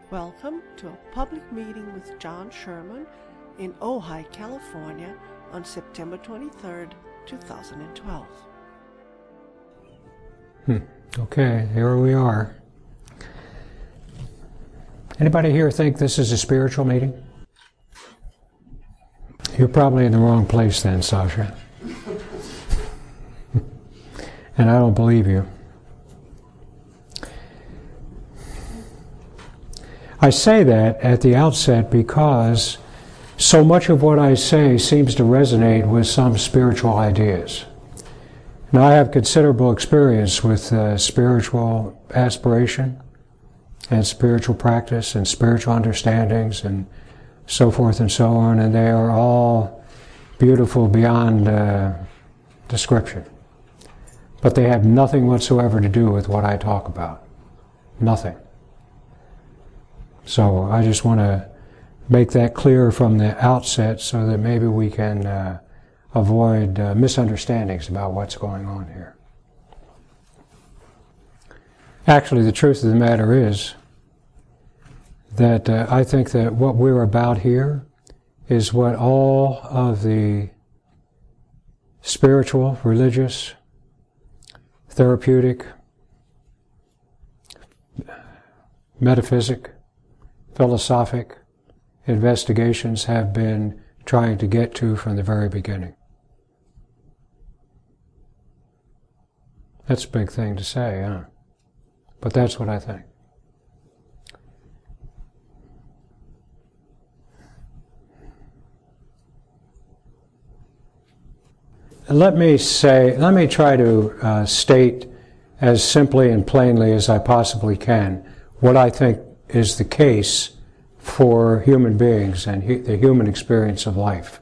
Welcome to a public meeting with John Sherman in Ojai, California on September 23rd, 2012. Okay, here we are. Anybody here think this is a spiritual meeting? You're probably in the wrong place then, Sasha. And I don't believe you. I say that at the outset because so much of what I say seems to resonate with some spiritual ideas. Now, I have considerable experience with spiritual aspiration and spiritual practice and spiritual understandings and so forth and so on, and they are all beautiful beyond description. But they have nothing whatsoever to do with what I talk about. Nothing. So I just want to make that clear from the outset so that maybe we can avoid misunderstandings about what's going on here. Actually, the truth of the matter is that I think that what we're about here is what all of the spiritual, religious, therapeutic, metaphysic, philosophic investigations have been trying to get to from the very beginning. That's a big thing to say, huh? But that's what I think. Let me try to state as simply and plainly as I possibly can what I think is the case for human beings and the human experience of life.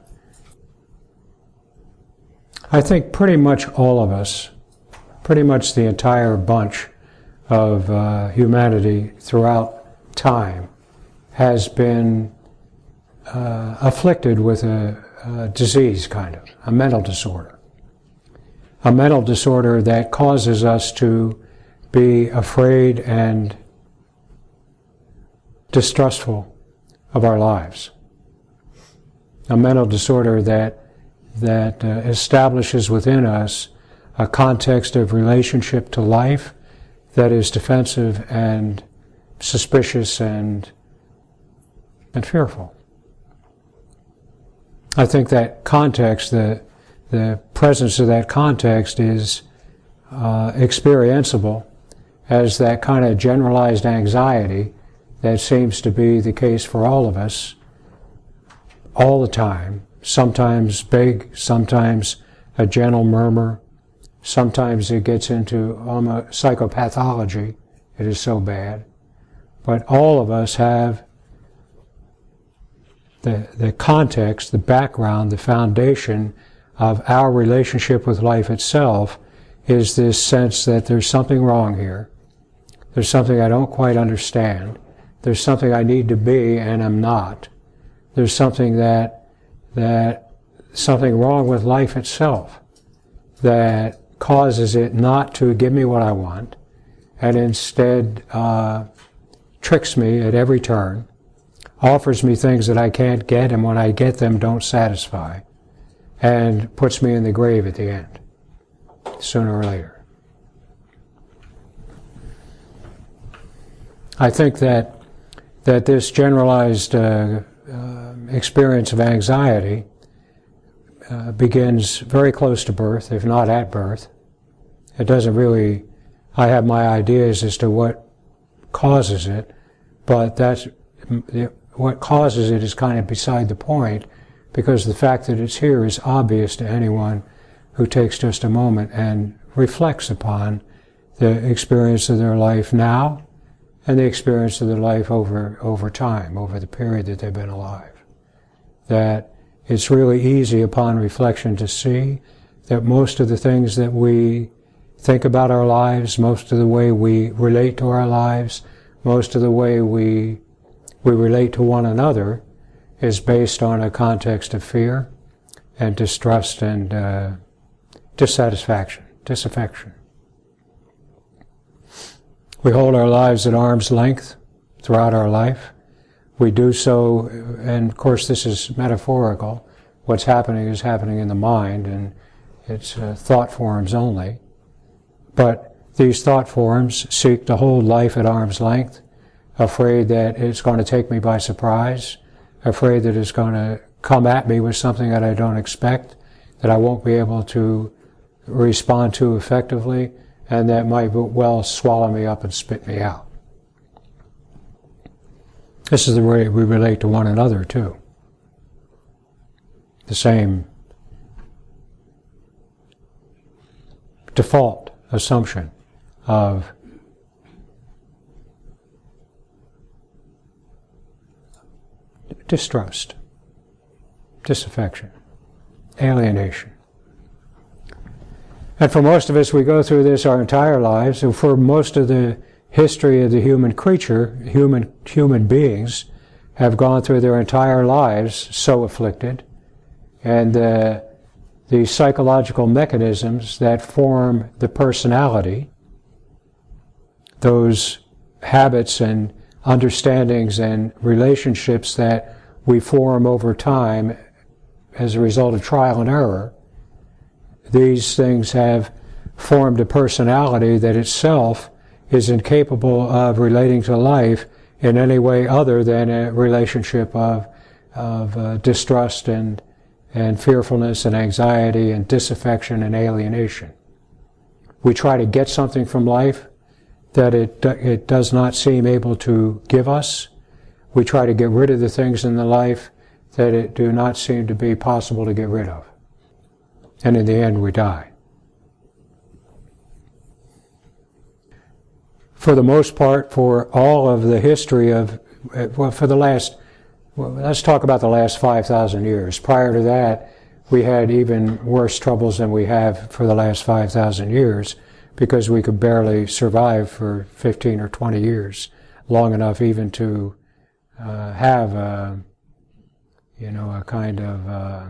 I think pretty much all of us, pretty much the entire bunch of humanity throughout time, has been afflicted with a disease, kind of, a mental disorder. A mental disorder that causes us to be afraid and distrustful of our lives. A mental disorder that establishes within us a context of relationship to life that is defensive and suspicious and fearful. I think that context, the presence of that context is experienceable as that kind of generalized anxiety that seems to be the case for all of us all the time, sometimes big, sometimes a gentle murmur, sometimes it gets into psychopathology, it is so bad. But all of us have the context, the background, the foundation of our relationship with life itself is this sense that there's something wrong here. There's something I don't quite understand. There's something I need to be and I'm not. There's something something wrong with life itself that causes it not to give me what I want and instead tricks me at every turn, offers me things that I can't get, and when I get them don't satisfy, and puts me in the grave at the end, sooner or later. I think that this generalized experience of anxiety begins very close to birth, if not at birth. It doesn't really, I have my ideas as to what causes it, but what causes it is kind of beside the point, because the fact that it's here is obvious to anyone who takes just a moment and reflects upon the experience of their life now and the experience of their life over time, over the period that they've been alive. That it's really easy upon reflection to see that most of the things that we think about our lives, most of the way we relate to our lives, most of the way we relate to one another is based on a context of fear and distrust and dissatisfaction, disaffection. We hold our lives at arm's length throughout our life. We do so, and of course this is metaphorical. What's happening is happening in the mind, and it's thought forms only. But these thought forms seek to hold life at arm's length, afraid that it's going to take me by surprise, afraid that it's going to come at me with something that I don't expect, that I won't be able to respond to effectively, and that might well swallow me up and spit me out. This is the way we relate to one another, too. The same default assumption of distrust, disaffection, alienation. And for most of us, we go through this our entire lives, and for most of the history of the human creature, human beings have gone through their entire lives so afflicted, and the psychological mechanisms that form the personality, those habits and understandings and relationships that we form over time as a result of trial and error, these things have formed a personality that itself is incapable of relating to life in any way other than a relationship of distrust and fearfulness and anxiety and disaffection and alienation. We try to get something from life that it does not seem able to give us. We try to get rid of the things in the life that it do not seem to be possible to get rid of. And in the end, we die. For the most part, for all of the history of, let's talk about the last 5,000 years. Prior to that, we had even worse troubles than we have for the last 5,000 years, because we could barely survive for 15 or 20 years, long enough even to have a kind of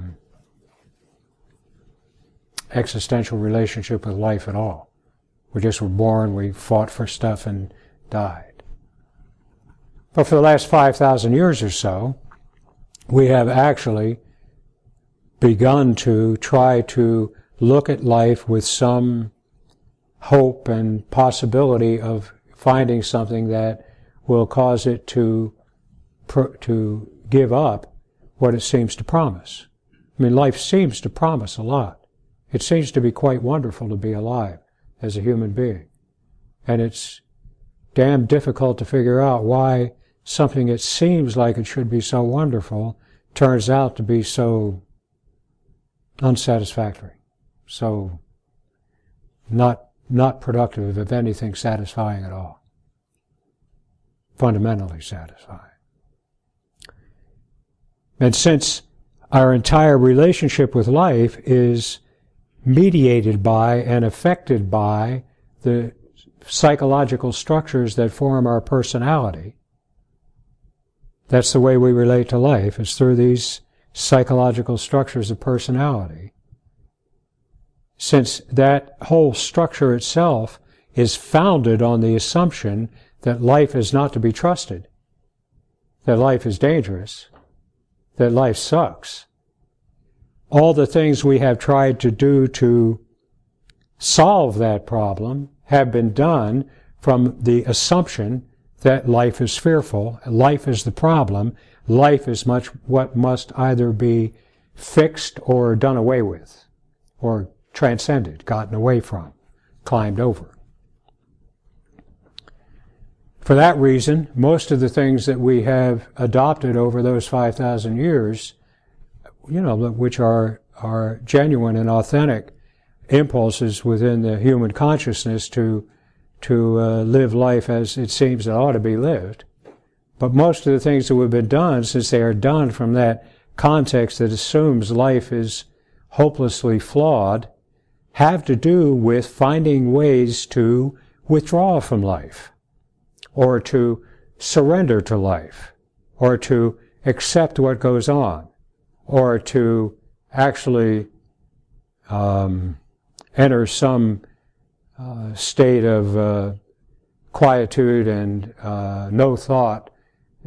existential relationship with life at all. We just were born, we fought for stuff and died. But for the last 5,000 years or so, we have actually begun to try to look at life with some hope and possibility of finding something that will cause it to give up what it seems to promise. I mean, life seems to promise a lot. It seems to be quite wonderful to be alive as a human being. And it's damn difficult to figure out why something that seems like it should be so wonderful turns out to be so unsatisfactory, so not productive of anything satisfying at all, fundamentally satisfying. And since our entire relationship with life is mediated by and affected by the psychological structures that form our personality, that's the way we relate to life, is through these psychological structures of personality. Since that whole structure itself is founded on the assumption that life is not to be trusted, that life is dangerous, that life sucks, all the things we have tried to do to solve that problem have been done from the assumption that life is fearful, life is the problem, life is what must either be fixed or done away with, or transcended, gotten away from, climbed over. For that reason, most of the things that we have adopted over those 5,000 years, which are genuine and authentic impulses within the human consciousness to live life as it seems it ought to be lived. But most of the things that have been done, since they are done from that context that assumes life is hopelessly flawed, have to do with finding ways to withdraw from life, or to surrender to life, or to accept what goes on, or to actually enter some state of quietude and no thought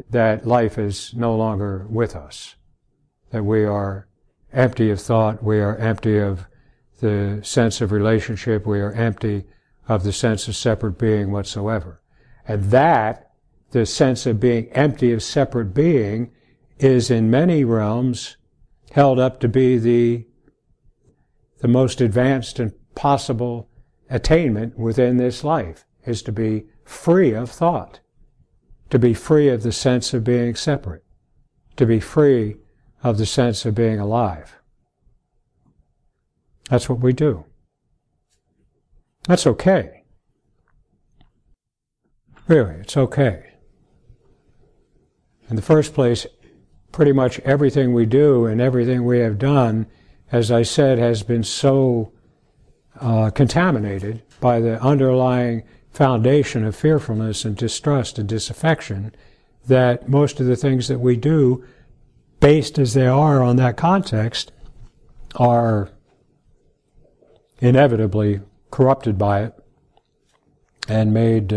that life is no longer with us, that we are empty of thought, we are empty of the sense of relationship, we are empty of the sense of separate being whatsoever. And that, the sense of being empty of separate being, is in many realms held up to be the most advanced and possible attainment within this life, is to be free of thought, to be free of the sense of being separate, to be free of the sense of being alive. That's what we do. That's okay. Really, it's okay. In the first place, pretty much everything we do and everything we have done, as I said, has been so contaminated by the underlying foundation of fearfulness and distrust and disaffection, that most of the things that we do, based as they are on that context, are inevitably corrupted by it and made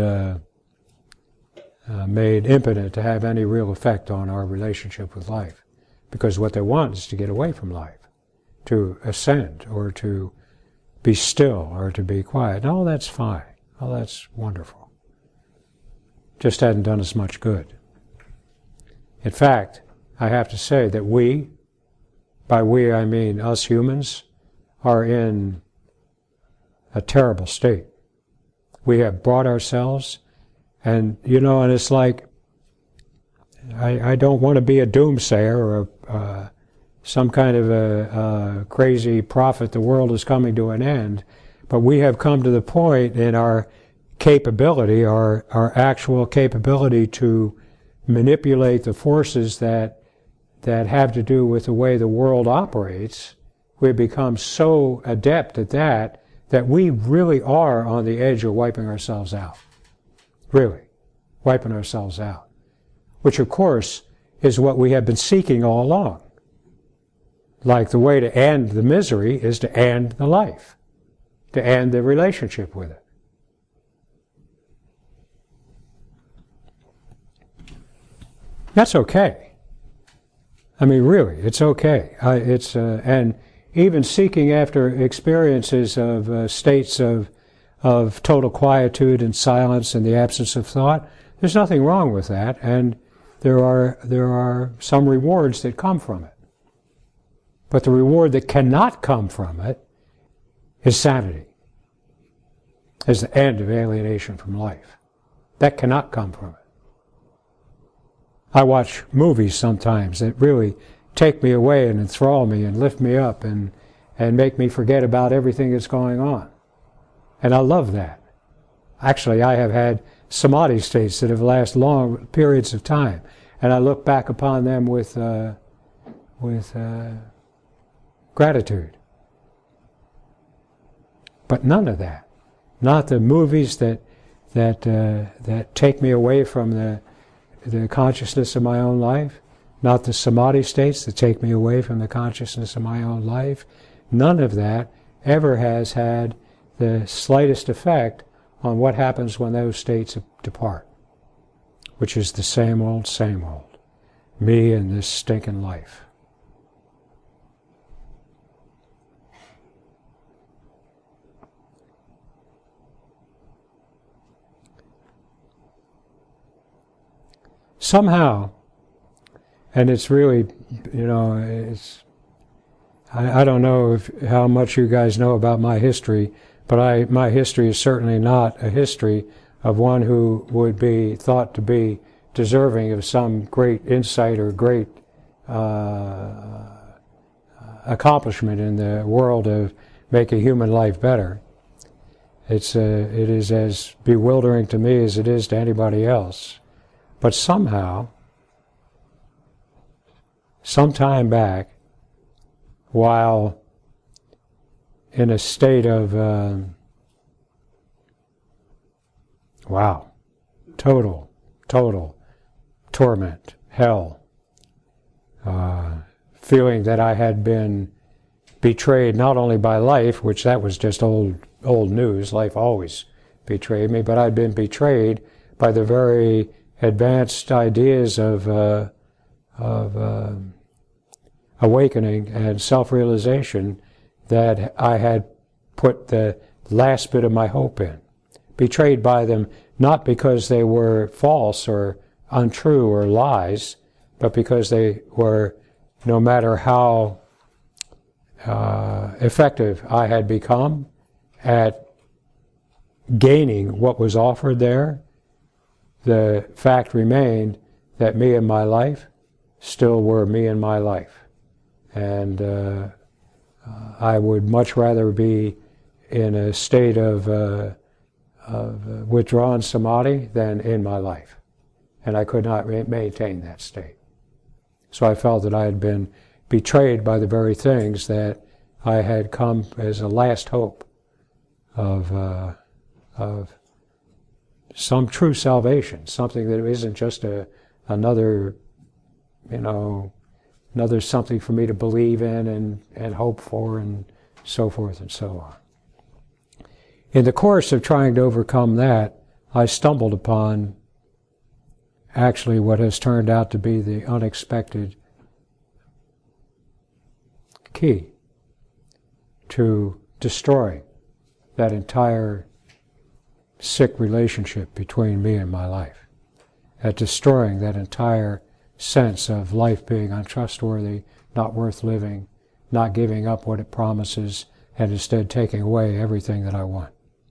impotent to have any real effect on our relationship with life. Because what they want is to get away from life, to ascend, or to be still, or to be quiet. And all that's fine. All that's wonderful. Just hadn't done us much good. In fact, I have to say that we, by we I mean us humans, are in a terrible state. We have brought ourselves, and it's like, I don't want to be a doomsayer or some kind of a crazy prophet, the world is coming to an end, but we have come to the point in our capability, our actual capability to manipulate the forces that have to do with the way the world operates. We've become so adept at that we really are on the edge of wiping ourselves out. Really, wiping ourselves out. Which, of course, is what we have been seeking all along. Like the way to end the misery is to end the life, to end the relationship with it. That's okay. I mean, really, it's okay. And even seeking after experiences of states of total quietude and silence and the absence of thought, there's nothing wrong with that, and there are some rewards that come from it. But the reward that cannot come from it is sanity, is the end of alienation from life. That cannot come from it. I watch movies sometimes that really take me away and enthrall me and lift me up and make me forget about everything that's going on. And I love that. Actually, I have had samadhi states that have lasted long periods of time, and I look back upon them with gratitude. But none of that. Not the movies that take me away from the consciousness of my own life. Not the samadhi states that take me away from the consciousness of my own life. None of that ever has had the slightest effect on what happens when those states depart, which is the same old, me and this stinking life. Somehow, and it's really, I don't know how much you guys know about my history, but my history is certainly not a history of one who would be thought to be deserving of some great insight or great accomplishment in the world of making human life better. It is as bewildering to me as it is to anybody else. But somehow, some time back, while in a state of, total torment, hell, feeling that I had been betrayed not only by life, which that was just old news, life always betrayed me, but I'd been betrayed by the very advanced ideas of awakening and self-realization that I had put the last bit of my hope in. Betrayed by them, not because they were false or untrue or lies, but because they were, no matter how effective I had become at gaining what was offered there, the fact remained that me and my life still were me and my life. And I would much rather be in a state of withdrawn samadhi than in my life. And I could not maintain that state. So I felt that I had been betrayed by the very things that I had come as a last hope of some true salvation, something that isn't just another something for me to believe in and hope for and so forth and so on. In the course of trying to overcome that, I stumbled upon actually what has turned out to be the unexpected key to destroying that entire sick relationship between me and my life, at destroying that entire sense of life being untrustworthy, not worth living, not giving up what it promises, and instead taking away everything that I want.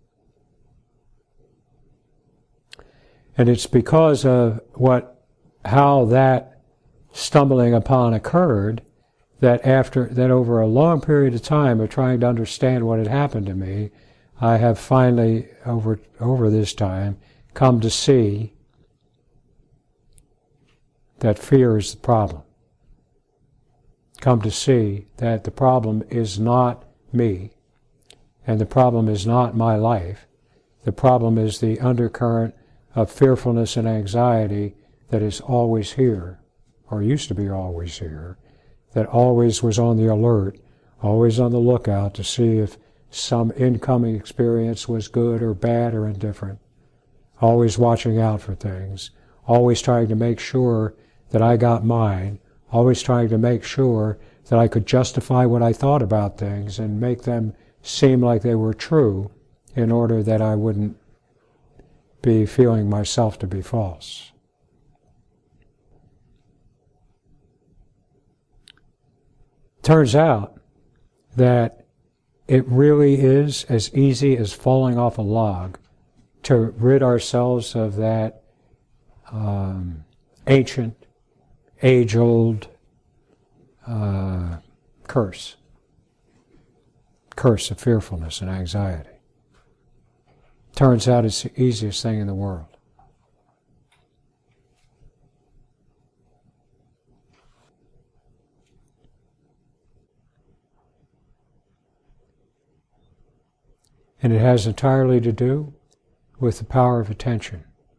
And it's because of how that stumbling upon occurred that over a long period of time of trying to understand what had happened to me, I have finally, over this time, come to see that fear is the problem. Come to see that the problem is not me, and the problem is not my life. The problem is the undercurrent of fearfulness and anxiety that is always here, or used to be always here, that always was on the alert, always on the lookout to see if some incoming experience was good or bad or indifferent, always watching out for things, always trying to make sure that I got mine, always trying to make sure that I could justify what I thought about things and make them seem like they were true in order that I wouldn't be feeling myself to be false. Turns out that it really is as easy as falling off a log to rid ourselves of that ancient, age-old curse of fearfulness and anxiety. Turns out it's the easiest thing in the world. And it has entirely to do with the power of attention.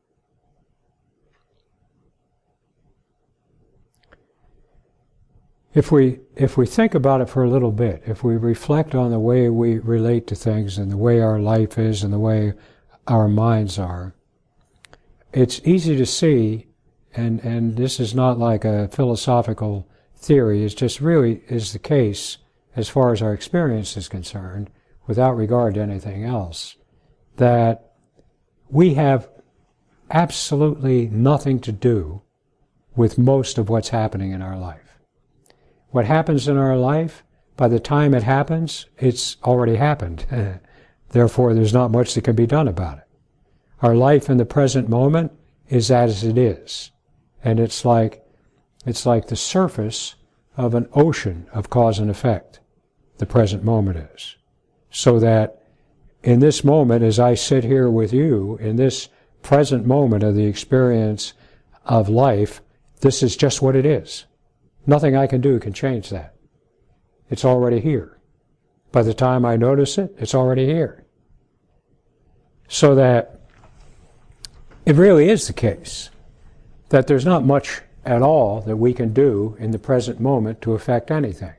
If we think about it for a little bit, if we reflect on the way we relate to things and the way our life is and the way our minds are, it's easy to see, and this is not like a philosophical theory, it just really is the case as far as our experience is concerned, without regard to anything else, that we have absolutely nothing to do with most of what's happening in our life. What happens in our life, by the time it happens, it's already happened. Therefore, there's not much that can be done about it. Our life in the present moment is as it is. And it's like the surface of an ocean of cause and effect, the present moment is. So that in this moment, as I sit here with you, in this present moment of the experience of life, this is just what it is. Nothing I can do can change that. It's already here. By the time I notice it, it's already here. So that it really is the case that there's not much at all that we can do in the present moment to affect anything.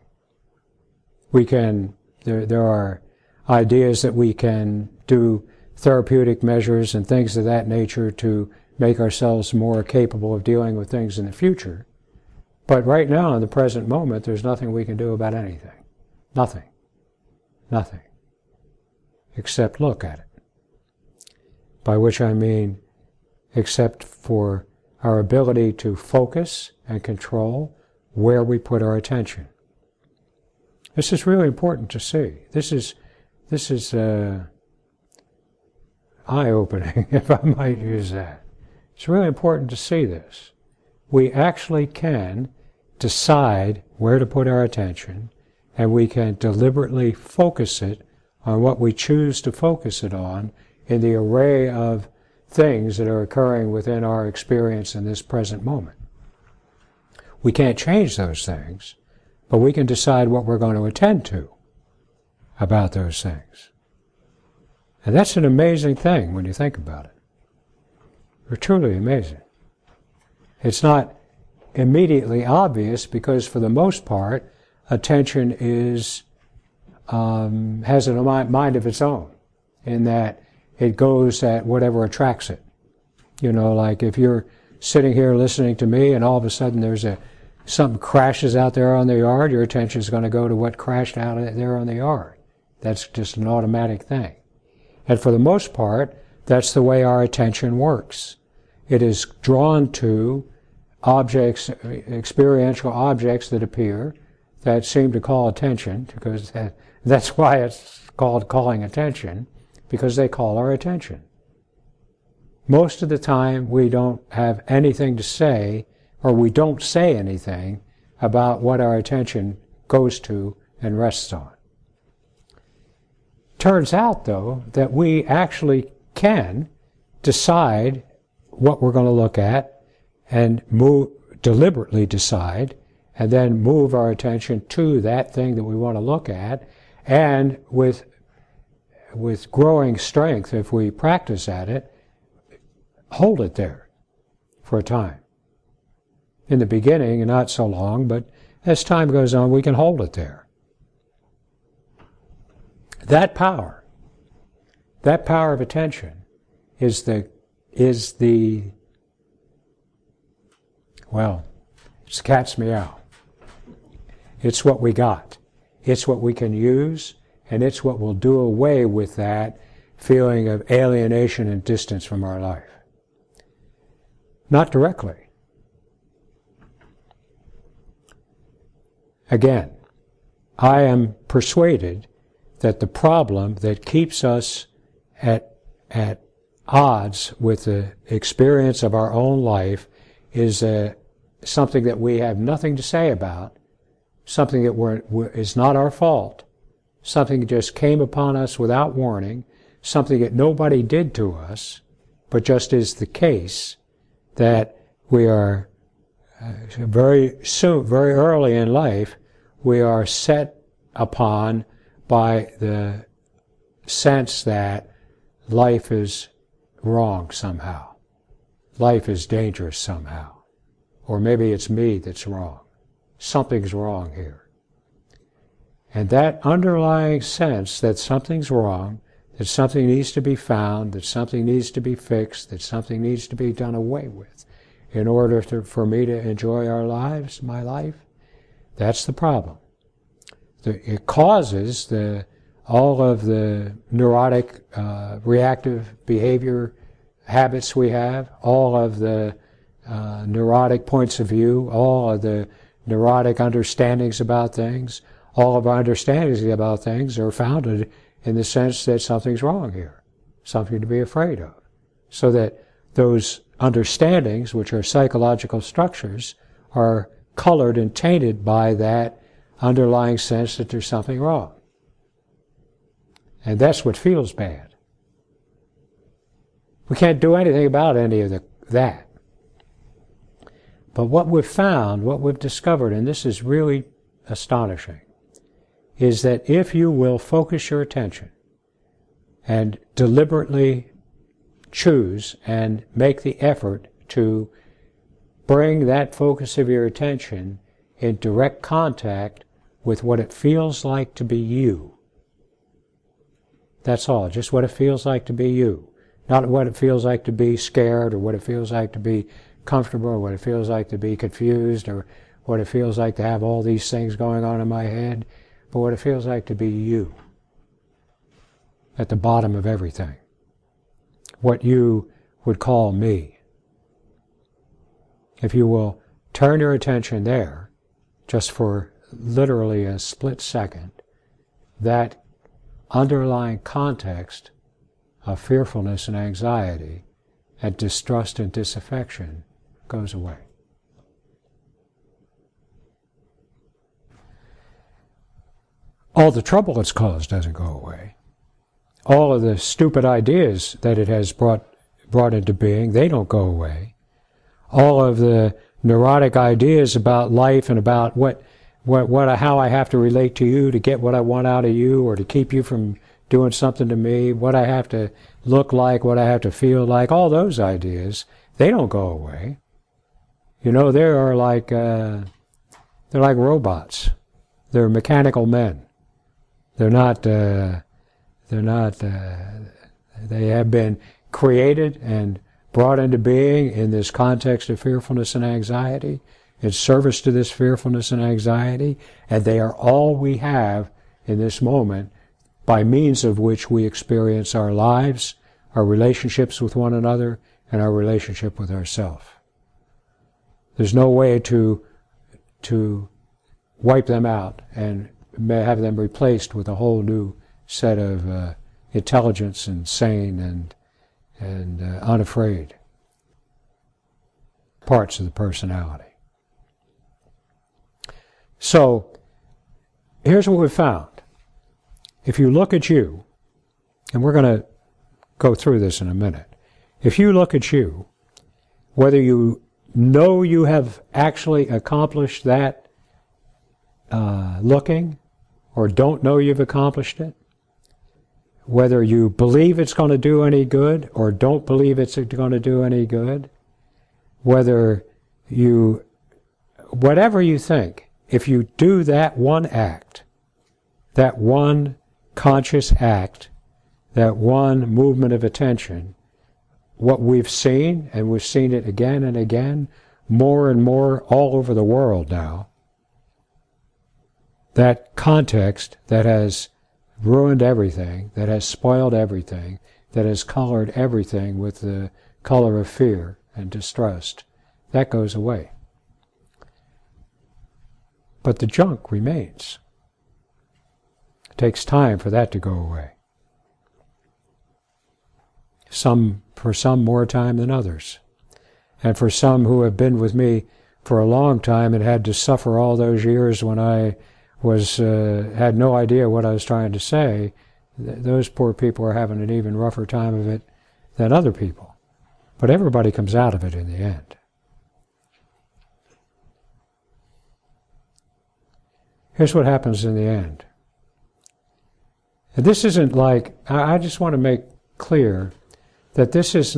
There are ideas that we can do therapeutic measures and things of that nature to make ourselves more capable of dealing with things in the future. But right now, in the present moment, there's nothing we can do about anything. Nothing. Nothing. Except look at it. By which I mean, except for our ability to focus and control where we put our attention. This is really important to see. This is eye-opening, if I might use that. It's really important to see this. We actually can decide where to put our attention, and we can deliberately focus it on what we choose to focus it on in the array of things that are occurring within our experience in this present moment. We can't change those things, but we can decide what we're going to attend to about those things. And that's an amazing thing when you think about it. It's truly amazing. It's not immediately obvious because, for the most part, attention has a mind of its own, in that it goes at whatever attracts it. You know, like if you're sitting here listening to me and all of a sudden something crashes out there on the yard, your attention is going to go to what crashed out there on the yard. That's just an automatic thing. And for the most part, that's the way our attention works. It is drawn to objects, experiential objects that appear, that seem to call attention, because that's why it's called calling attention, because they call our attention. Most of the time we don't have anything to say, or we don't say anything about what our attention goes to and rests on. Turns out, though, that we actually can decide what we're going to look at and deliberately decide, and then move our attention to that thing that we want to look at, and with growing strength, if we practice at it, hold it there for a time. In the beginning, and not so long, but as time goes on, we can hold it there. That power of attention is the well, it's cat's meow. It's what we got. It's what we can use, and it's what will do away with that feeling of alienation and distance from our life. Not directly. Again, I am persuaded that the problem that keeps us at odds with the experience of our own life is something that we have nothing to say about, something that is not our fault, something that just came upon us without warning, something that nobody did to us, but just is the case that we are very early in life, we are set upon by the sense that life is wrong somehow. Life is dangerous somehow. Or maybe it's me that's wrong. Something's wrong here. And that underlying sense that something's wrong, that something needs to be found, that something needs to be fixed, that something needs to be done away with in order for me to enjoy my life, that's the problem. It causes all of the neurotic, reactive behavior habits we have, all of the neurotic points of view, all of the neurotic understandings about things. All of our understandings about things are founded in the sense that something's wrong here, something to be afraid of. So that those understandings, which are psychological structures, are colored and tainted by that underlying sense that there's something wrong. And that's what feels bad. We can't do anything about any of that. But what we've found, what we've discovered, and this is really astonishing, is that if you will focus your attention and deliberately choose and make the effort to bring that focus of your attention in direct contact with what it feels like to be you. That's all, just what it feels like to be you. Not what it feels like to be scared, or what it feels like to be comfortable, or what it feels like to be confused, or what it feels like to have all these things going on in my head, but what it feels like to be you at the bottom of everything. What you would call me. If you will turn your attention there, just for literally a split second, that underlying context of fearfulness and anxiety and distrust and disaffection goes away. All the trouble it's caused doesn't go away. All of the stupid ideas that it has brought into being, they don't go away. All of the neurotic ideas about life and about how I have to relate to you to get what I want out of you, or to keep you from doing something to me, what I have to look like, what I have to feel like, all those ideas, they don't go away. You know, they're like robots. They're mechanical men. They have been created and brought into being in this context of fearfulness and anxiety, in service to this fearfulness and anxiety, and they are all we have in this moment, by means of which we experience our lives, our relationships with one another, and our relationship with ourselves. There's no way to wipe them out and have them replaced with a whole new set of intelligence and sane and unafraid parts of the personality. So, here's what we've found. If you look at you, and we're going to go through this in a minute, if you look at you, whether you know you have actually accomplished that looking, or don't know you've accomplished it, whether you believe it's going to do any good or don't believe it's going to do any good, whatever you think, if you do that one act, that one conscious act, that one movement of attention, what we've seen, and we've seen it again and again, more and more all over the world now, that context that has ruined everything, that has spoiled everything, that has colored everything with the color of fear and distrust, that goes away. But the junk remains. It takes time for that to go away. For some more time than others. And for some who have been with me for a long time and had to suffer all those years when I had no idea what I was trying to say, those poor people are having an even rougher time of it than other people. But everybody comes out of it in the end. Here's what happens in the end. And this isn't like, I just want to make clear that this is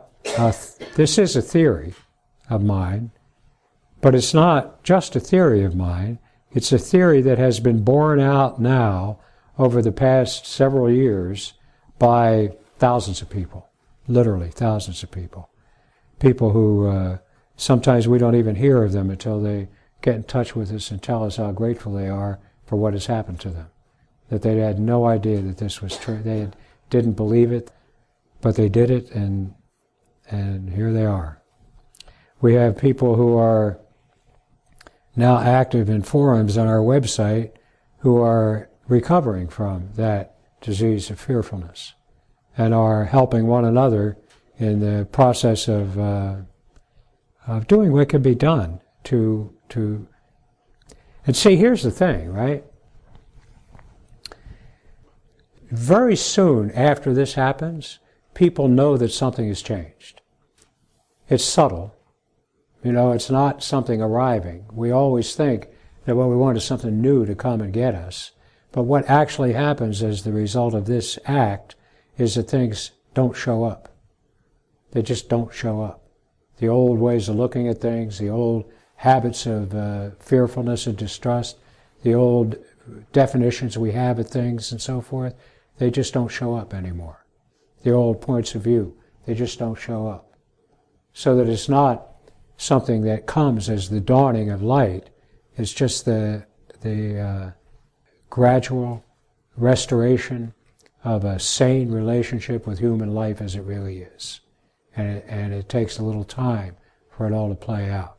a theory of mine, but it's not just a theory of mine. It's a theory that has been borne out now over the past several years by thousands of people, literally thousands of people. People who sometimes we don't even hear of them until they get in touch with us and tell us how grateful they are for what has happened to them. That they had no idea that this was true. They didn't believe it, but they did it, and here they are. We have people who are now active in forums on our website who are recovering from that disease of fearfulness and are helping one another in the process of doing what can be done to. And see, here's the thing, right? Very soon after this happens, people know that something has changed. It's subtle. You know, it's not something arriving. We always think that what we want is something new to come and get us. But what actually happens as the result of this act is that things don't show up. They just don't show up. The old ways of looking at things, the old habits of fearfulness and distrust, the old definitions we have of things and so forth, they just don't show up anymore. The old points of view They just don't show up. So that it's not something that comes as the dawning of light. It's just the gradual restoration of a sane relationship with human life as it really is. And it takes a little time for it all to play out.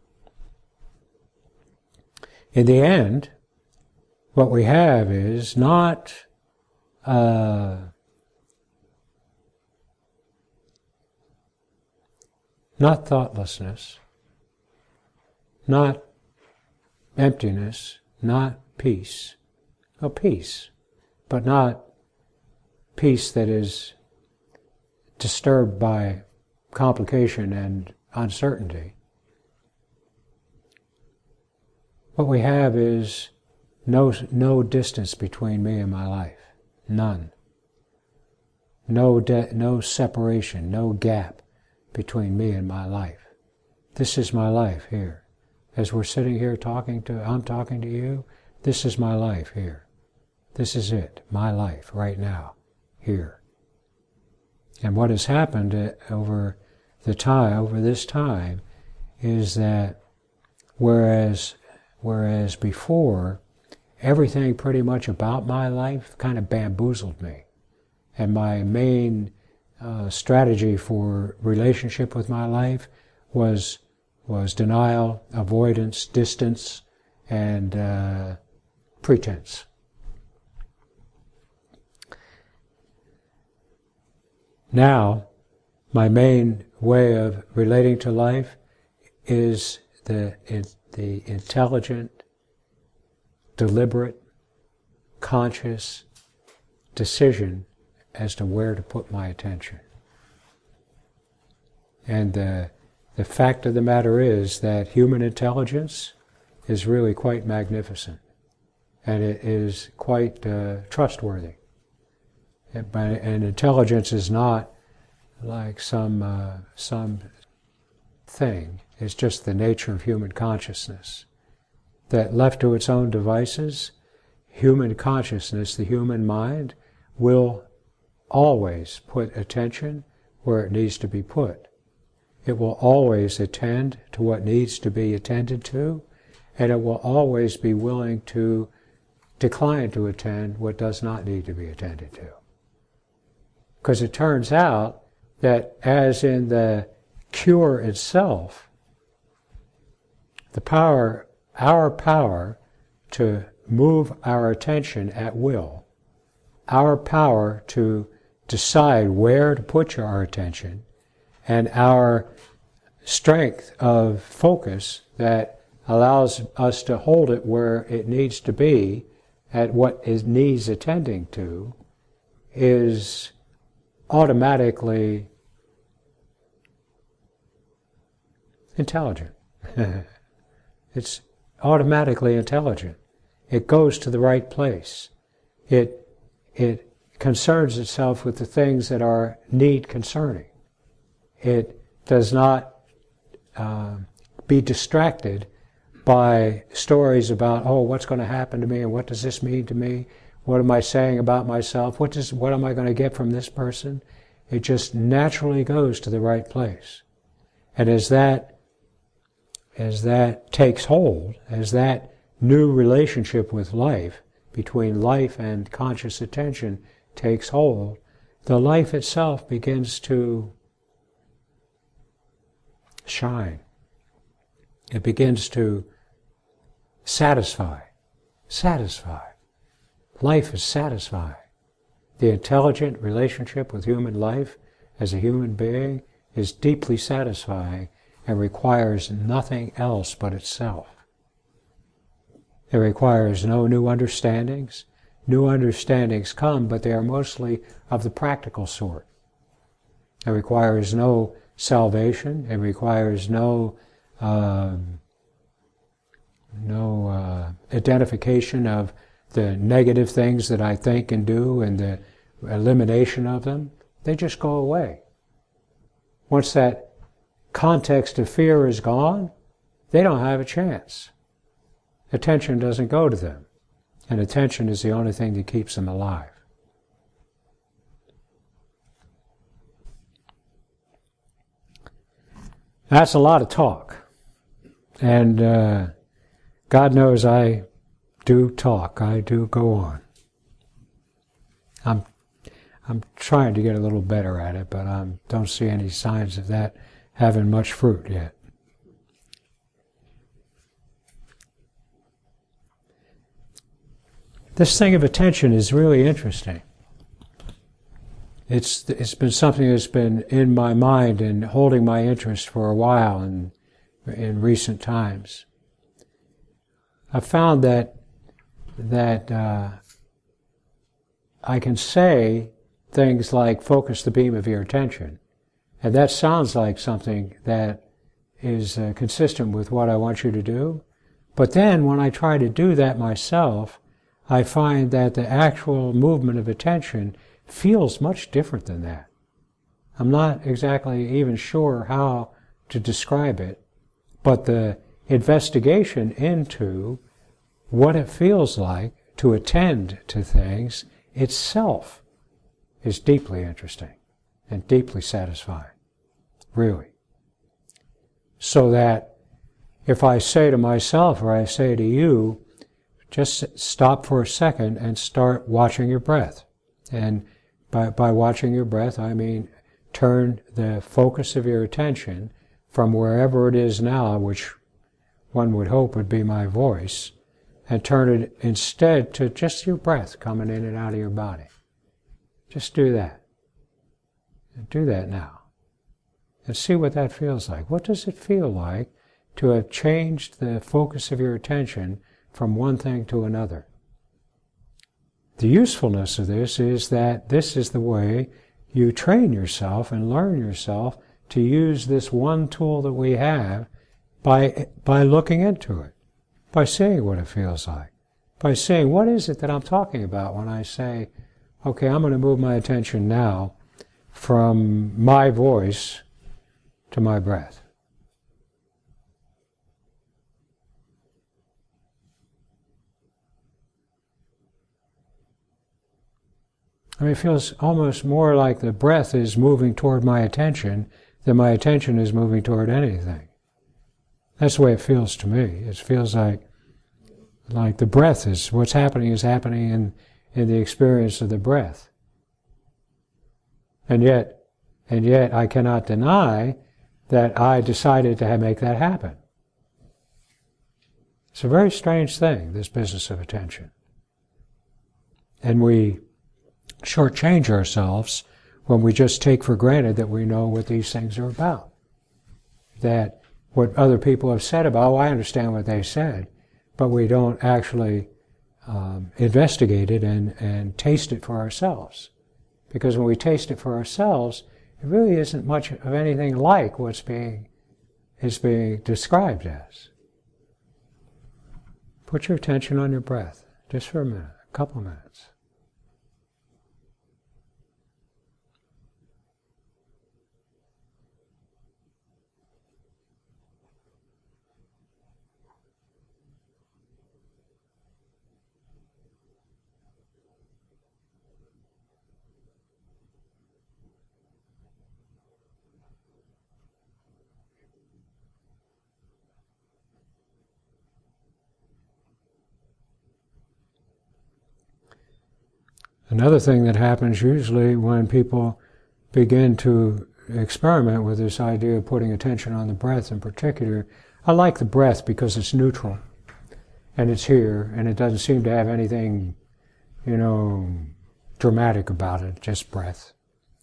In the end, what we have is not thoughtlessness, not emptiness, not peace. Well, peace, but not peace that is disturbed by complication and uncertainty. What we have is no distance between me and my life. None. No separation, no gap between me and my life. This is my life here. As we're sitting here I'm talking to you, this is my life here. This is it, my life right now, here. And what has happened over this time, is that whereas before, everything pretty much about my life kind of bamboozled me. And my main strategy for relationship with my life was denial, avoidance, distance, and pretense. Now, my main way of relating to life is the intelligent, deliberate, conscious decision as to where to put my attention. And the fact of the matter is that human intelligence is really quite magnificent, and it is quite trustworthy. And intelligence is not like some thing. It's just the nature of human consciousness. That left to its own devices, human consciousness, the human mind, will always put attention where it needs to be put. It will always attend to what needs to be attended to, and it will always be willing to decline to attend what does not need to be attended to. Because it turns out that, as in the cure itself, our power to move our attention at will, our power to decide where to put our attention, and our strength of focus that allows us to hold it where it needs to be, at what it needs attending to, is automatically intelligent. It's automatically intelligent. It goes to the right place. It concerns itself with the things that need concerning. It does not be distracted by stories about, what's going to happen to me, and what does this mean to me? What am I saying about myself? What am I going to get from this person? It just naturally goes to the right place. And as that takes hold, as that new relationship with life, between life and conscious attention, takes hold, the life itself begins to shine. It begins to satisfy. Life is satisfying. The intelligent relationship with human life as a human being is deeply satisfying and requires nothing else but itself. It requires no new understandings. New understandings come, but they are mostly of the practical sort. It requires no salvation. It requires no identification of the negative things that I think and do and the elimination of them. They just go away. Once that context of fear is gone, they don't have a chance. Attention doesn't go to them, and attention is the only thing that keeps them alive. That's a lot of talk. And God knows I do talk. I do go on. I'm trying to get a little better at it, but I don't see any signs of that having much fruit yet. This thing of attention is really interesting. It's been something that's been in my mind and holding my interest for a while in recent times. I found that I can say things like focus the beam of your attention, and that sounds like something that is consistent with what I want you to do. But then when I try to do that myself, I find that the actual movement of attention feels much different than that. I'm not exactly even sure how to describe it, but the investigation into what it feels like to attend to things itself is deeply interesting and deeply satisfying, really. So that if I say to myself or I say to you, just stop for a second and start watching your breath. And by watching your breath, I mean turn the focus of your attention from wherever it is now, which one would hope would be my voice, and turn it instead to just your breath coming in and out of your body. Just do that. And do that now. And see what that feels like. What does it feel like to have changed the focus of your attention from one thing to another? The usefulness of this is that this is the way you train yourself and learn yourself to use this one tool that we have by looking into it, by seeing what it feels like, by saying, what is it that I'm talking about when I say, okay, I'm going to move my attention now from my voice to my breath. I mean, it feels almost more like the breath is moving toward my attention than my attention is moving toward anything. That's the way it feels to me. It feels like the breath is happening in the experience of the breath. And yet I cannot deny that I decided to make that happen. It's a very strange thing, this business of attention. And we shortchange ourselves when we just take for granted that we know what these things are about. That what other people have said about, I understand what they said, but we don't actually investigate it and taste it for ourselves. Because when we taste it for ourselves, it really isn't much of anything like what's being described as. Put your attention on your breath, just for a minute, a couple of minutes. Another thing that happens usually when people begin to experiment with this idea of putting attention on the breath in particular, I like the breath because it's neutral and it's here and it doesn't seem to have anything, dramatic about it, just breath.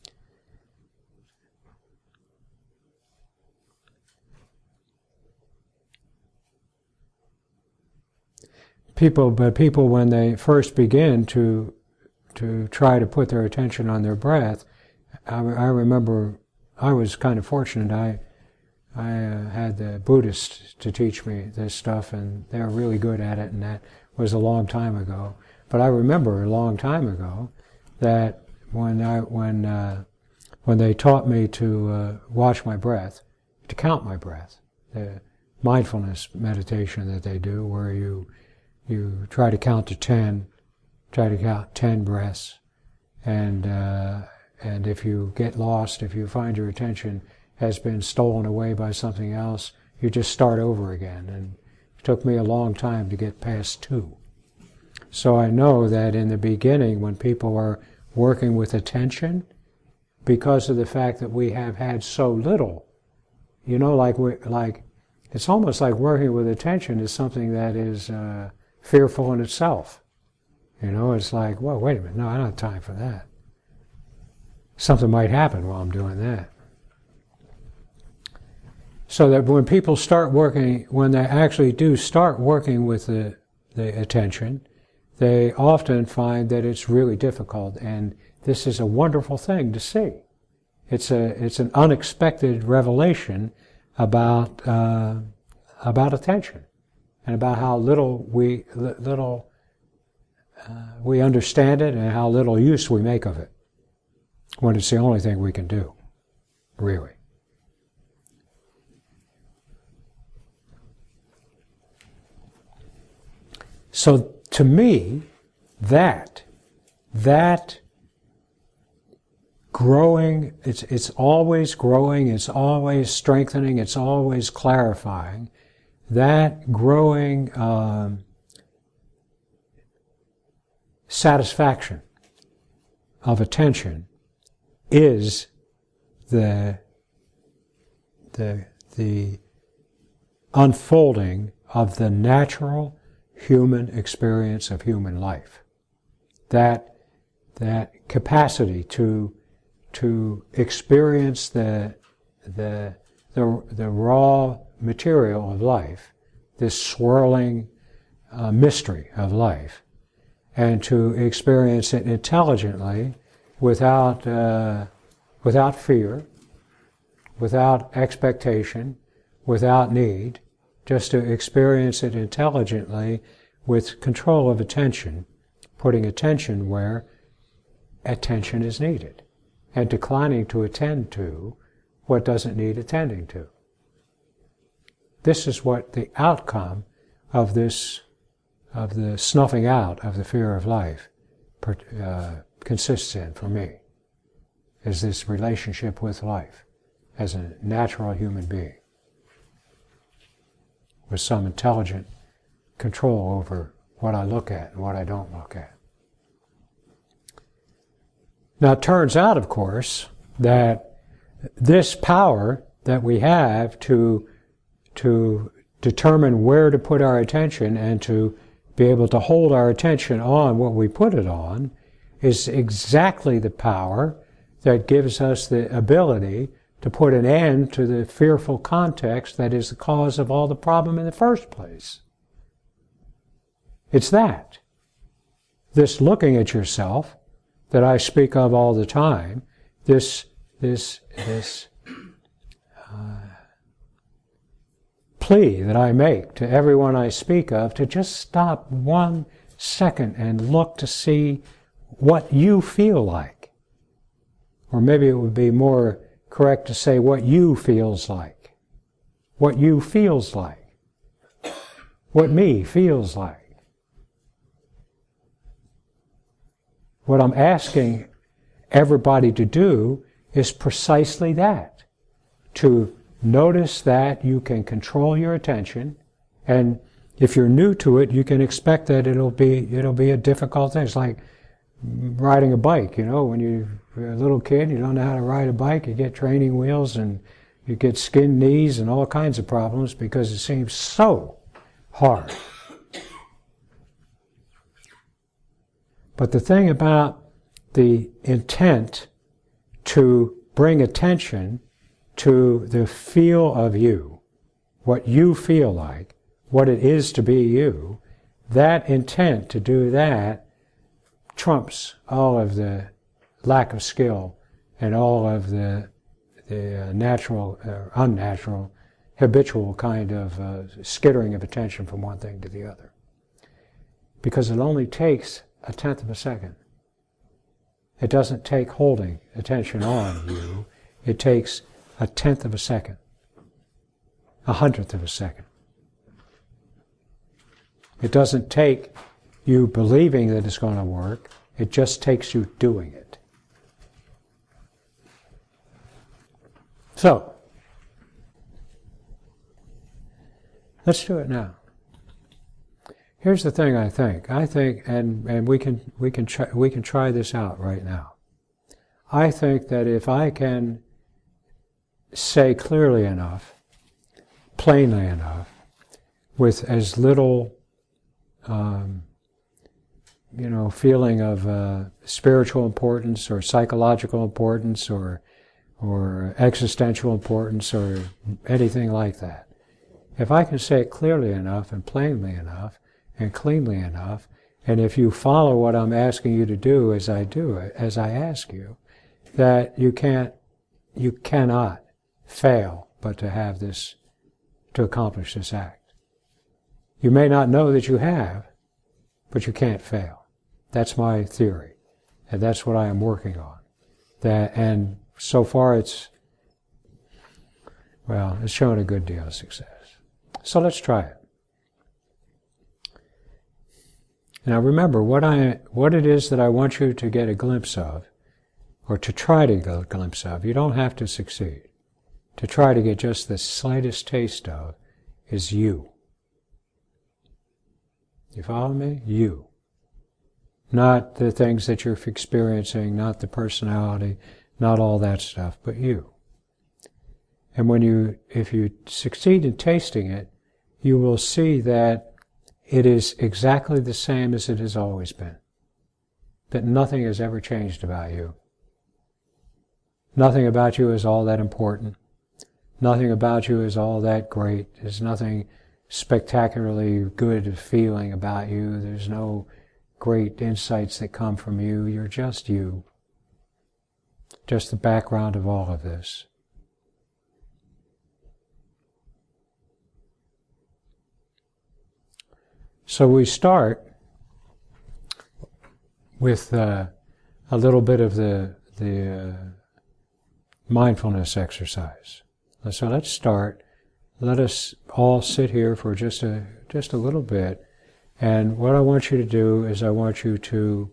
People when they first begin to try to put their attention on their breath, I remember I was kind of fortunate. I had the Buddhists to teach me this stuff, and they were really good at it, and that was a long time ago. But I remember a long time ago that when they taught me to watch my breath, to count my breath, the mindfulness meditation that they do, where you try to count to 10. Try to count 10 breaths, and if you get lost, if you find your attention has been stolen away by something else, you just start over again. And it took me a long time to get past 2. So I know that in the beginning, when people are working with attention, because of the fact that we have had so little, it's almost like working with attention is something that is fearful in itself. It's like, well, wait a minute, no, I don't have time for that. Something might happen while I'm doing that. So that when people start working, when they actually do start working with the attention, they often find that it's really difficult, and this is a wonderful thing to see. It's an unexpected revelation about attention, and about how little we understand it, and how little use we make of it, when it's the only thing we can do, really. So to me, that growing, it's always growing, it's always strengthening, it's always clarifying. That growing satisfaction of attention is the unfolding of the natural human experience of human life. That capacity to experience the raw material of life, this swirling mystery of life, and to experience it intelligently, without fear, without expectation, without need, just to experience it intelligently with control of attention, putting attention where attention is needed, and declining to attend to what doesn't need attending to. This is what the outcome of the snuffing out of the fear of life consists in, for me, is this relationship with life as a natural human being, with some intelligent control over what I look at and what I don't look at. Now it turns out, of course, that this power that we have to determine where to put our attention and to be able to hold our attention on what we put it on is exactly the power that gives us the ability to put an end to the fearful context that is the cause of all the problem in the first place. It's that. This looking at yourself that I speak of all the time, this plea that I make to everyone I speak of to just stop 1 second and look to see what you feel like. Or maybe it would be more correct to say what you feels like. What you feels like. What me feels like. What I'm asking everybody to do is precisely that. To notice that you can control your attention, and if you're new to it, you can expect that it'll be a difficult thing. It's like riding a bike, when you're a little kid, you don't know how to ride a bike, you get training wheels and you get skinned knees and all kinds of problems because it seems so hard. But the thing about the intent to bring attention to the feel of you, what you feel like, what it is to be you, that intent to do that trumps all of the lack of skill and all of the natural or unnatural, habitual kind of skittering of attention from one thing to the other. Because it only takes 1/10 of a second. It doesn't take holding attention on you. It takes 1/10 of a second, 100th of a second. It doesn't take you believing that it's going to work. It just takes you doing it. So, Let's do it now. Here's the thing I think, and we can try this out right now. I think that if I can say clearly enough, plainly enough, with as little, feeling of spiritual importance or psychological importance or existential importance or anything like that. If I can say it clearly enough and plainly enough and cleanly enough, and if you follow what I'm asking you to do as I do it, as I ask you, that you cannot fail but to have this, to accomplish this act. You may not know that you have, but you can't fail. That's my theory, and that's what I am working on. And so far it's shown a good deal of success. So let's try it. Now remember, what it is that I want you to get a glimpse of, or to try to get a glimpse of, you don't have to succeed. To try to get just the slightest taste of is you. You follow me? You. Not the things that you're experiencing, not the personality, not all that stuff, but you. And if you succeed in tasting it, you will see that it is exactly the same as it has always been. That nothing has ever changed about you. Nothing about you is all that important. Nothing about you is all that great. There's nothing spectacularly good feeling about you. There's no great insights that come from you. You're just you. Just the background of all of this. So we start with a little bit of the mindfulness exercise. So let's start. Let us all sit here for just a little bit. And what I want you to do is I want you to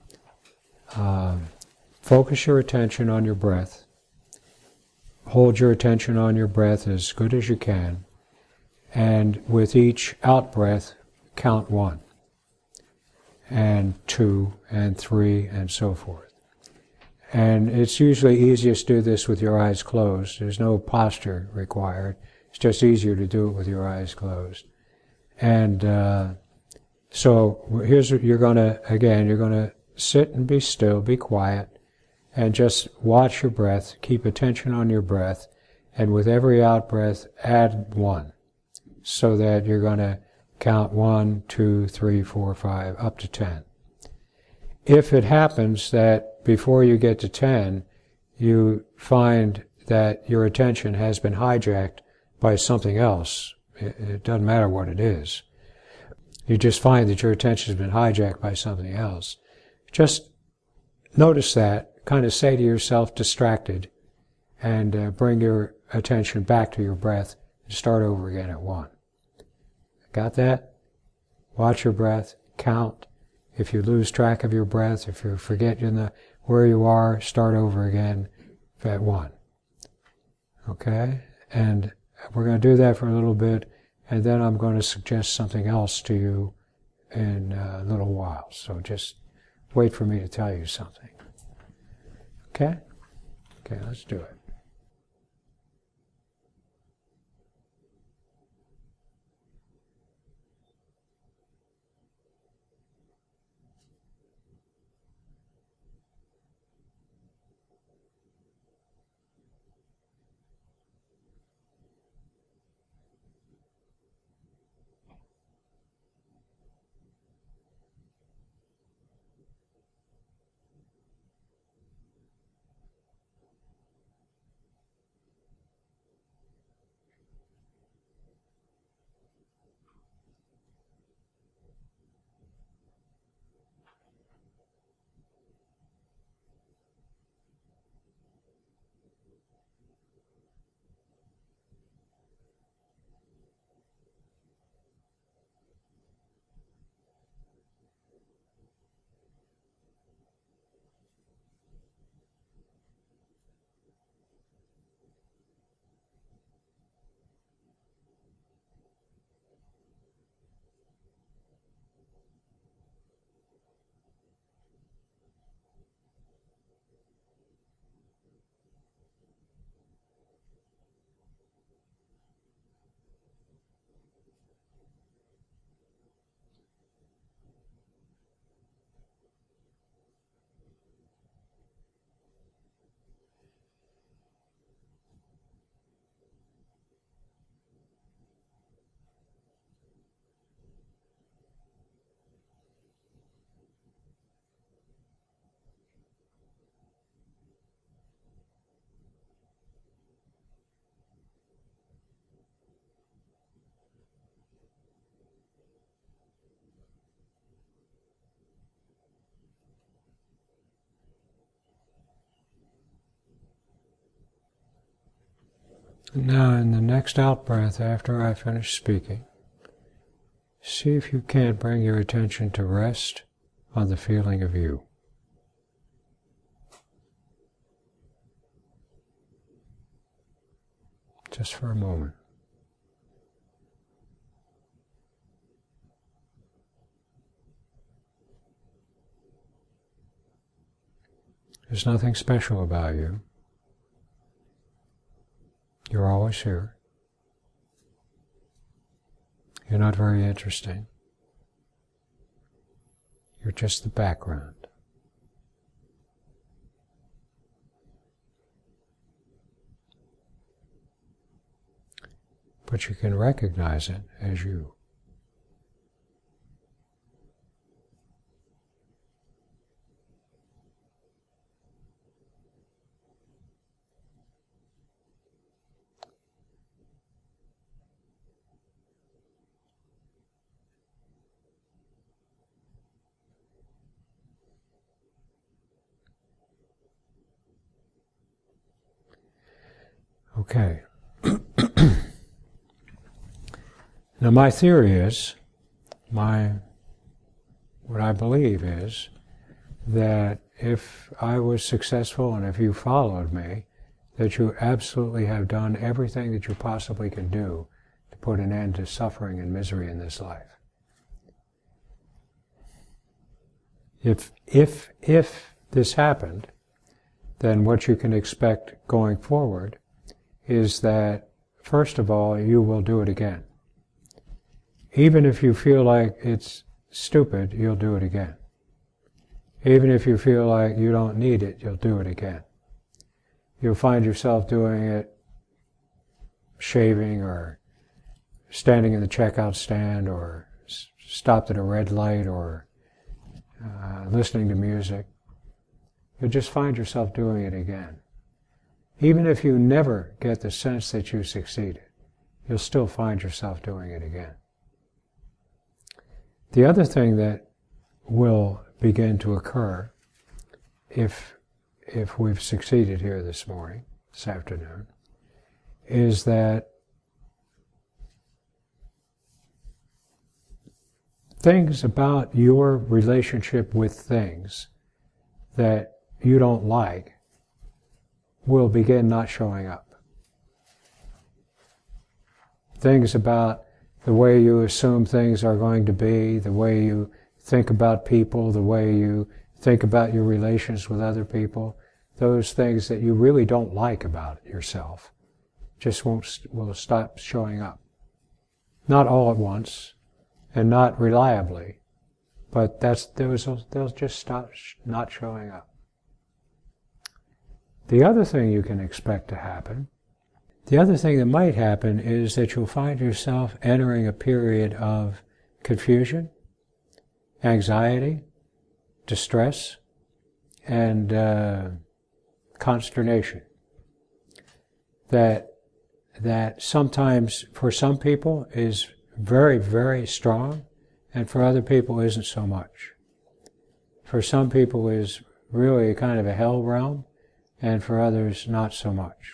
focus your attention on your breath. Hold your attention on your breath as good as you can. And with each out-breath, count 1, and 2, and 3, and so forth. And it's usually easiest to do this with your eyes closed. There's no posture required. It's just easier to do it with your eyes closed. And so here's what you're going to sit and be still, be quiet, and just watch your breath, keep attention on your breath, and with every out-breath, add 1, so that you're going to count 1, 2, 3, 4, 5, up to 10. If it happens that before you get to 10, you find that your attention has been hijacked by something else, it doesn't matter what it is. You just find that your attention has been hijacked by something else. Just notice that, kind of say to yourself, distracted, and bring your attention back to your breath and start over again at 1. Got that? Watch your breath, count. If you lose track of your breath, if you forget where you are, start over again at 1. Okay? And we're going to do that for a little bit, and then I'm going to suggest something else to you in a little while. So just wait for me to tell you something. Okay? Okay, let's do it. Now, in the next out-breath, after I finish speaking, see if you can't bring your attention to rest on the feeling of you. Just for a moment. There's nothing special about you. You're always here. You're not very interesting. You're just the background. But you can recognize it as you. Okay. Now my theory is, what I believe is, that if I was successful and if you followed me, that you absolutely have done everything that you possibly can do to put an end to suffering and misery in this life. If this happened, then what you can expect going forward is that, first of all, you will do it again. Even if you feel like it's stupid, you'll do it again. Even if you feel like you don't need it, you'll do it again. You'll find yourself doing it shaving or standing in the checkout stand or stopped at a red light or listening to music. You'll just find yourself doing it again. Even if you never get the sense that you succeeded, you'll still find yourself doing it again. The other thing that will begin to occur if we've succeeded here this afternoon, is that things about your relationship with things that you don't like will begin not showing up. Things about the way you assume things are going to be, the way you think about people, the way you think about your relations with other people, those things that you really don't like about yourself just will stop showing up. Not all at once, and not reliably, but they'll just stop not showing up. The other thing you can expect to happen, the other thing that might happen is that you'll find yourself entering a period of confusion, anxiety, distress, and consternation. That sometimes for some people is very, very strong, and for other people isn't so much. For some people is really kind of a hell realm, and for others not so much.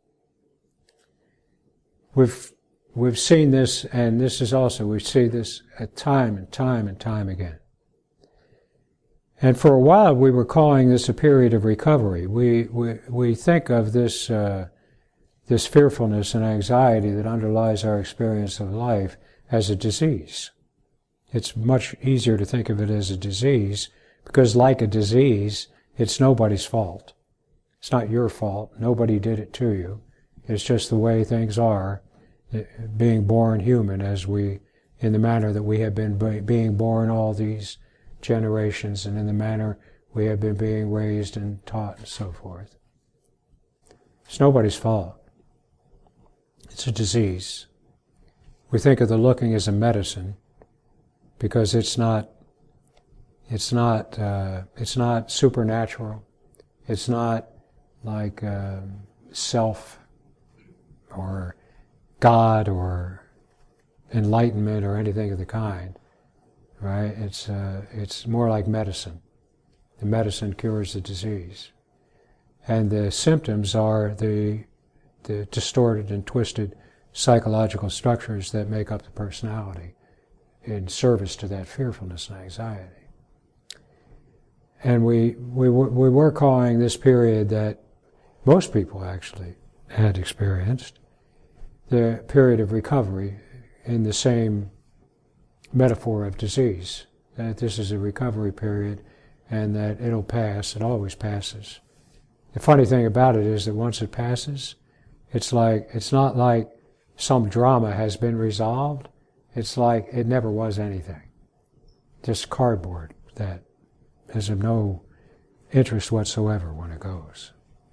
We've seen this, and this is also, we see this at time and time and time again. And for a while we were calling this a period of recovery. We think of this fearfulness and anxiety that underlies our experience of life as a disease. It's much easier to think of it as a disease because, like a disease, it's nobody's fault. It's not your fault. Nobody did it to you. It's just the way things are, being born human in the manner that we have been being born all these generations and in the manner we have been being raised and taught and so forth. It's nobody's fault. It's a disease. We think of the looking as a medicine because it's not supernatural. It's not like self or God or enlightenment or anything of the kind, right? It's more like medicine. The medicine cures the disease, and the symptoms are the the distorted and twisted psychological structures that make up the personality in service to that fearfulness and anxiety. And we were calling this period that most people actually had experienced the period of recovery, in the same metaphor of disease, that this is a recovery period and that it'll pass, it always passes. The funny thing about it is that once it passes, it's not like some drama has been resolved, it's like it never was anything. Just cardboard that is of no interest whatsoever when it goes.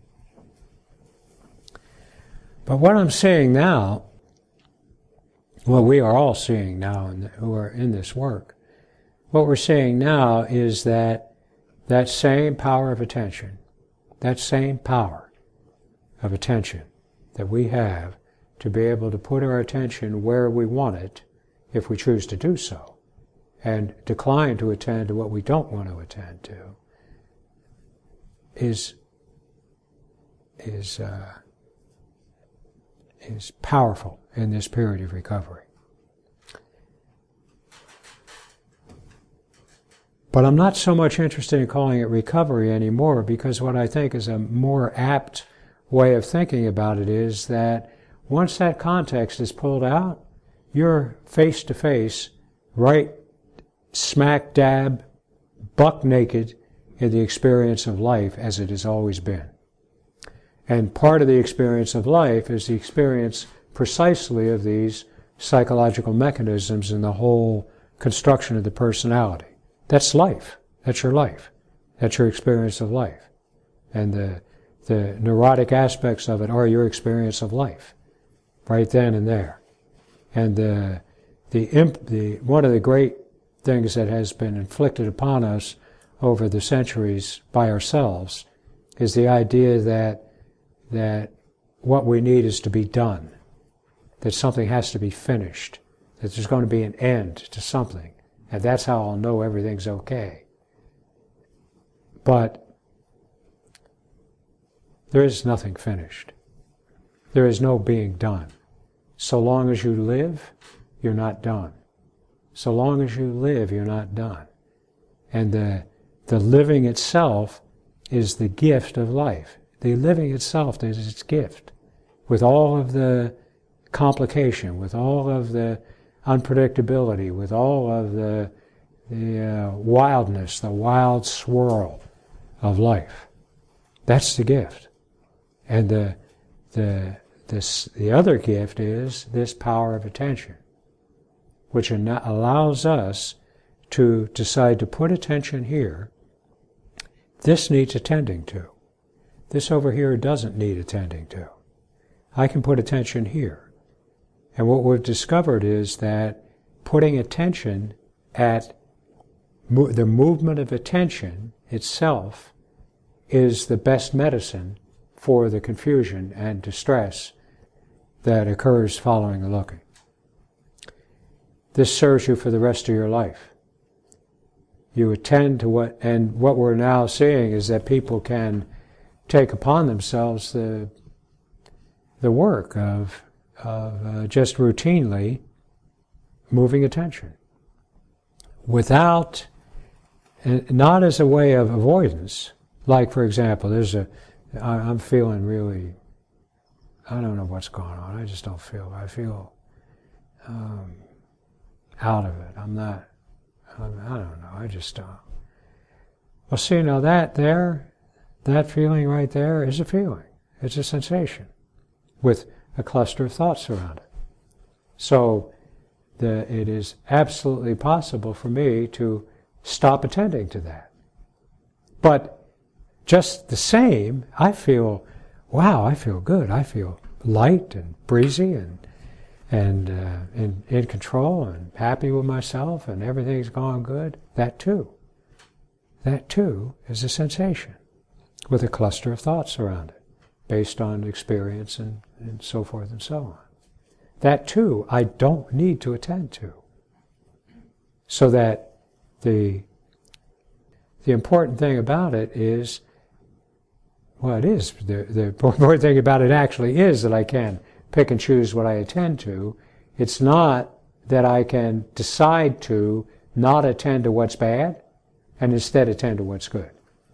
But what I'm seeing now, what we are all seeing now who are in this work, what we're seeing now is that that same power of attention, that same power of attention that we have to be able to put our attention where we want it, if we choose to do so, and decline to attend to what we don't want to attend to, is powerful in this period of recovery. But I'm not so much interested in calling it recovery anymore, because what I think is a more apt way of thinking about it is that once that context is pulled out, you're face to face, right smack dab, buck naked in the experience of life as it has always been. And part of the experience of life is the experience precisely of these psychological mechanisms in the whole construction of the personality. That's life. That's your life. That's your experience of life. And the neurotic aspects of it are your experience of life, right then and there. And one of the great things that has been inflicted upon us over the centuries by ourselves is the idea that what we need is to be done, that something has to be finished, that there's going to be an end to something, and that's how I'll know everything's okay. But there is nothing finished. There is no being done. So long as you live, you're not done. So long as you live, you're not done. And the living itself is the gift of life. The living itself is its gift, with all of the complication, with all of the unpredictability, with all of the wildness, the wild swirl of life. That's the gift. And the other gift is this power of attention, which allows us to decide to put attention here. This needs attending to. This over here doesn't need attending to. I can put attention here. And what we've discovered is that putting attention at the movement of attention itself is the best medicine for the confusion and distress that occurs following the looking. This serves you for the rest of your life. You attend to what we're now seeing is that people can take upon themselves the work of just routinely moving attention, without, not as a way of avoidance. Like, for example, I'm feeling really, I don't know what's going on. I just don't feel. I feel out of it. I don't know. I just don't. Well, see, now that feeling right there is a feeling. It's a sensation with a cluster of thoughts around it. So it is absolutely possible for me to stop attending to that. But just the same, I feel, wow, I feel good. I feel light and breezy and in control and happy with myself and everything's going good. That too is a sensation with a cluster of thoughts around it, based on experience and so forth and so on. That too, I don't need to attend to. So that the important thing about it is Well, it is. The important thing about it actually is that I can pick and choose what I attend to. It's not that I can decide to not attend to what's bad and instead attend to what's good.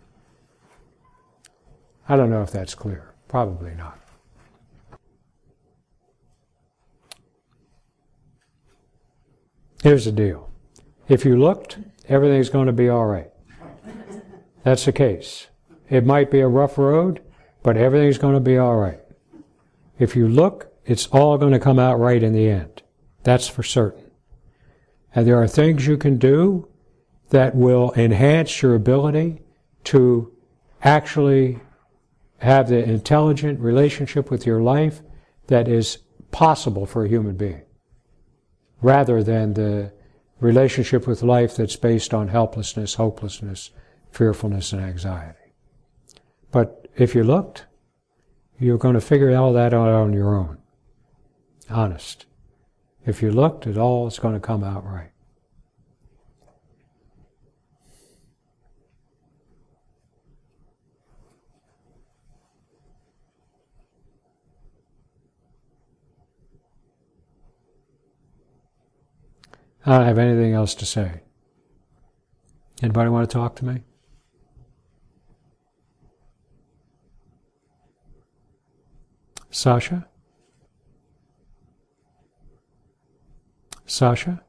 I don't know if that's clear. Probably not. Here's the deal. If you looked, everything's going to be all right. That's the case. It might be a rough road, but everything's going to be all right. If you look, it's all going to come out right in the end. That's for certain. And there are things you can do that will enhance your ability to actually have the intelligent relationship with your life that is possible for a human being, rather than the relationship with life that's based on helplessness, hopelessness, fearfulness, and anxiety. But if you looked, you're going to figure all that out on your own. Honest. If you looked, it's going to come out right. I don't have anything else to say. Anybody want to talk to me? Sasha? Sasha?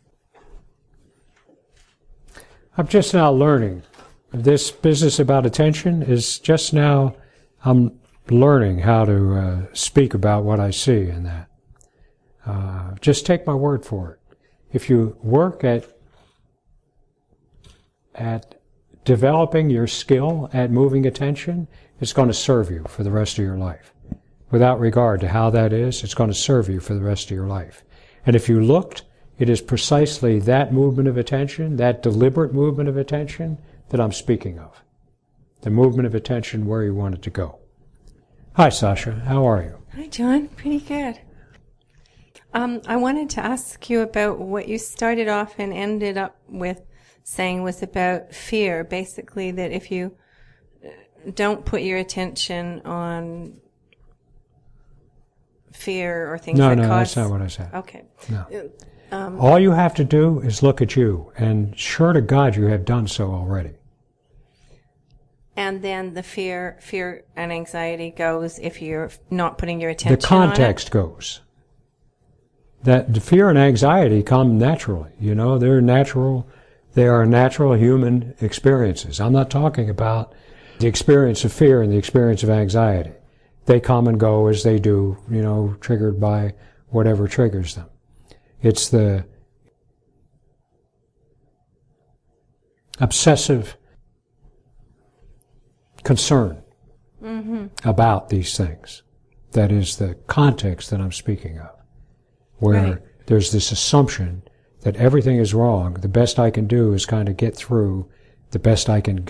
I'm just now learning. This business about attention is just now, I'm learning how to speak about what I see in that. Just take my word for it. If you work at developing your skill at moving attention, it's going to serve you for the rest of your life. Without regard to how that is, it's going to serve you for the rest of your life. And if you looked, it is precisely that movement of attention, that deliberate movement of attention, that I'm speaking of. The movement of attention where you want it to go. Hi, Sasha. How are you? Hi, John. Pretty good. I wanted to ask you about what you started off and ended up with saying was about fear. Basically, that if you don't put your attention on fear or things that cause... No, that's not what I said. Okay. No. All you have to do is look at you, and sure to God you have done so already. And then the fear and anxiety goes if you're not putting your attention on it? The context goes. That the fear and anxiety come naturally. You know, they are natural human experiences. I'm not talking about the experience of fear and the experience of anxiety. They come and go as they do, you know, triggered by whatever triggers them. It's the obsessive concern about these things that is the context that I'm speaking of, where there's this assumption that everything is wrong. The best I can do is kind of get through the best I can.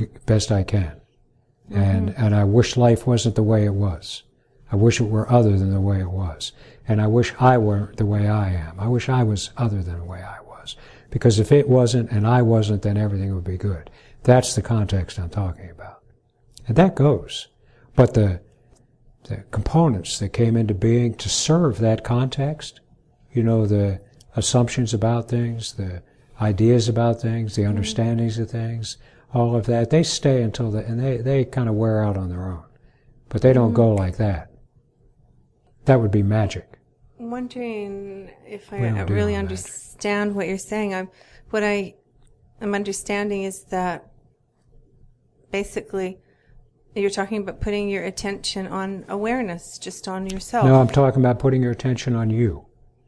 And I wish life wasn't the way it was. I wish it were other than the way it was. And I wish I were the way I am. I wish I was other than the way I was. Because if it wasn't and I wasn't, then everything would be good. That's the context I'm talking about. And that goes. But the components that came into being to serve that context, you know, the assumptions about things, the ideas about things, the understandings of things, all of that, they stay until they kind of wear out on their own. But they don't go like that. That would be magic. I'm wondering if I really understand what you're saying. What I am understanding is that basically you're talking about putting your attention on awareness, just on yourself. No, I'm talking about putting your attention on you.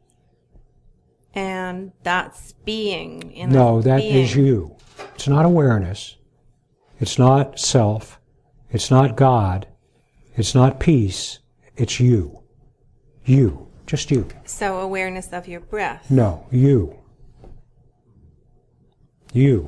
And that's being. No, that is you. It's not awareness. It's not self. It's not God. It's not peace. It's you. You. Just you. So awareness of your breath. No, you. You.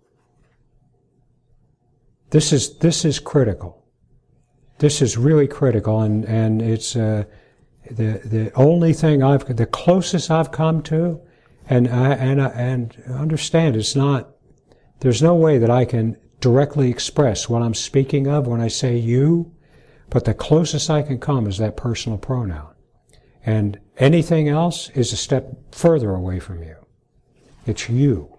This is critical. This is really critical, and it's the only thing the closest I've come to, and understand it's not. There's no way that I can directly express what I'm speaking of when I say you, but the closest I can come is that personal pronoun. And anything else is a step further away from you. It's you.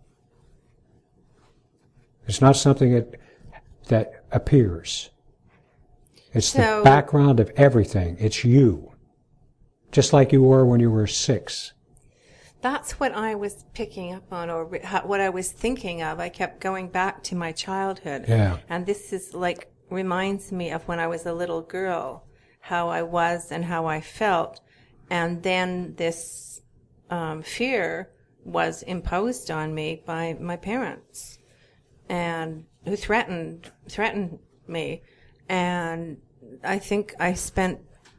It's not something that appears. It's the background of everything. It's you. Just like you were when you were 6. That's what I was picking up on, or what I was thinking of. I kept going back to my childhood. Yeah. And this is like, reminds me of when I was a little girl, how I was and how I felt. And then this fear was imposed on me by my parents, and who threatened me. And I think I spent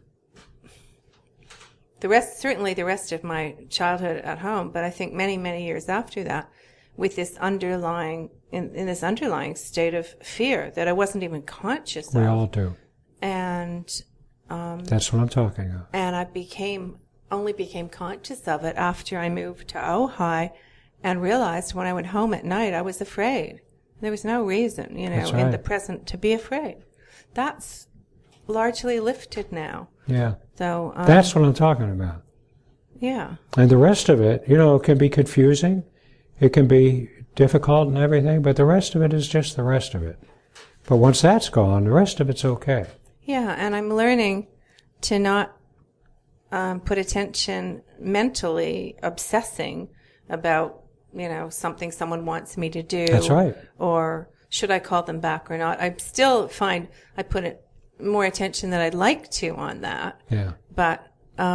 certainly the rest of my childhood at home, but I think many, many years after that, with this underlying, in this underlying state of fear that I wasn't even conscious of. We all do. And that's what I'm talking about. And I only became conscious of it after I moved to Ojai, and realized when I went home at night I was afraid. There was no reason, in the present to be afraid. That's largely lifted now. Yeah. So that's what I'm talking about. Yeah. And the rest of it, it can be confusing. It can be difficult and everything, but the rest of it is just the rest of it. But once that's gone, the rest of it's okay. Yeah, and I'm learning to not put attention mentally, obsessing about, something someone wants me to do. That's right. Or should I call them back or not? I still find I put more attention than I'd like to on that. Yeah. But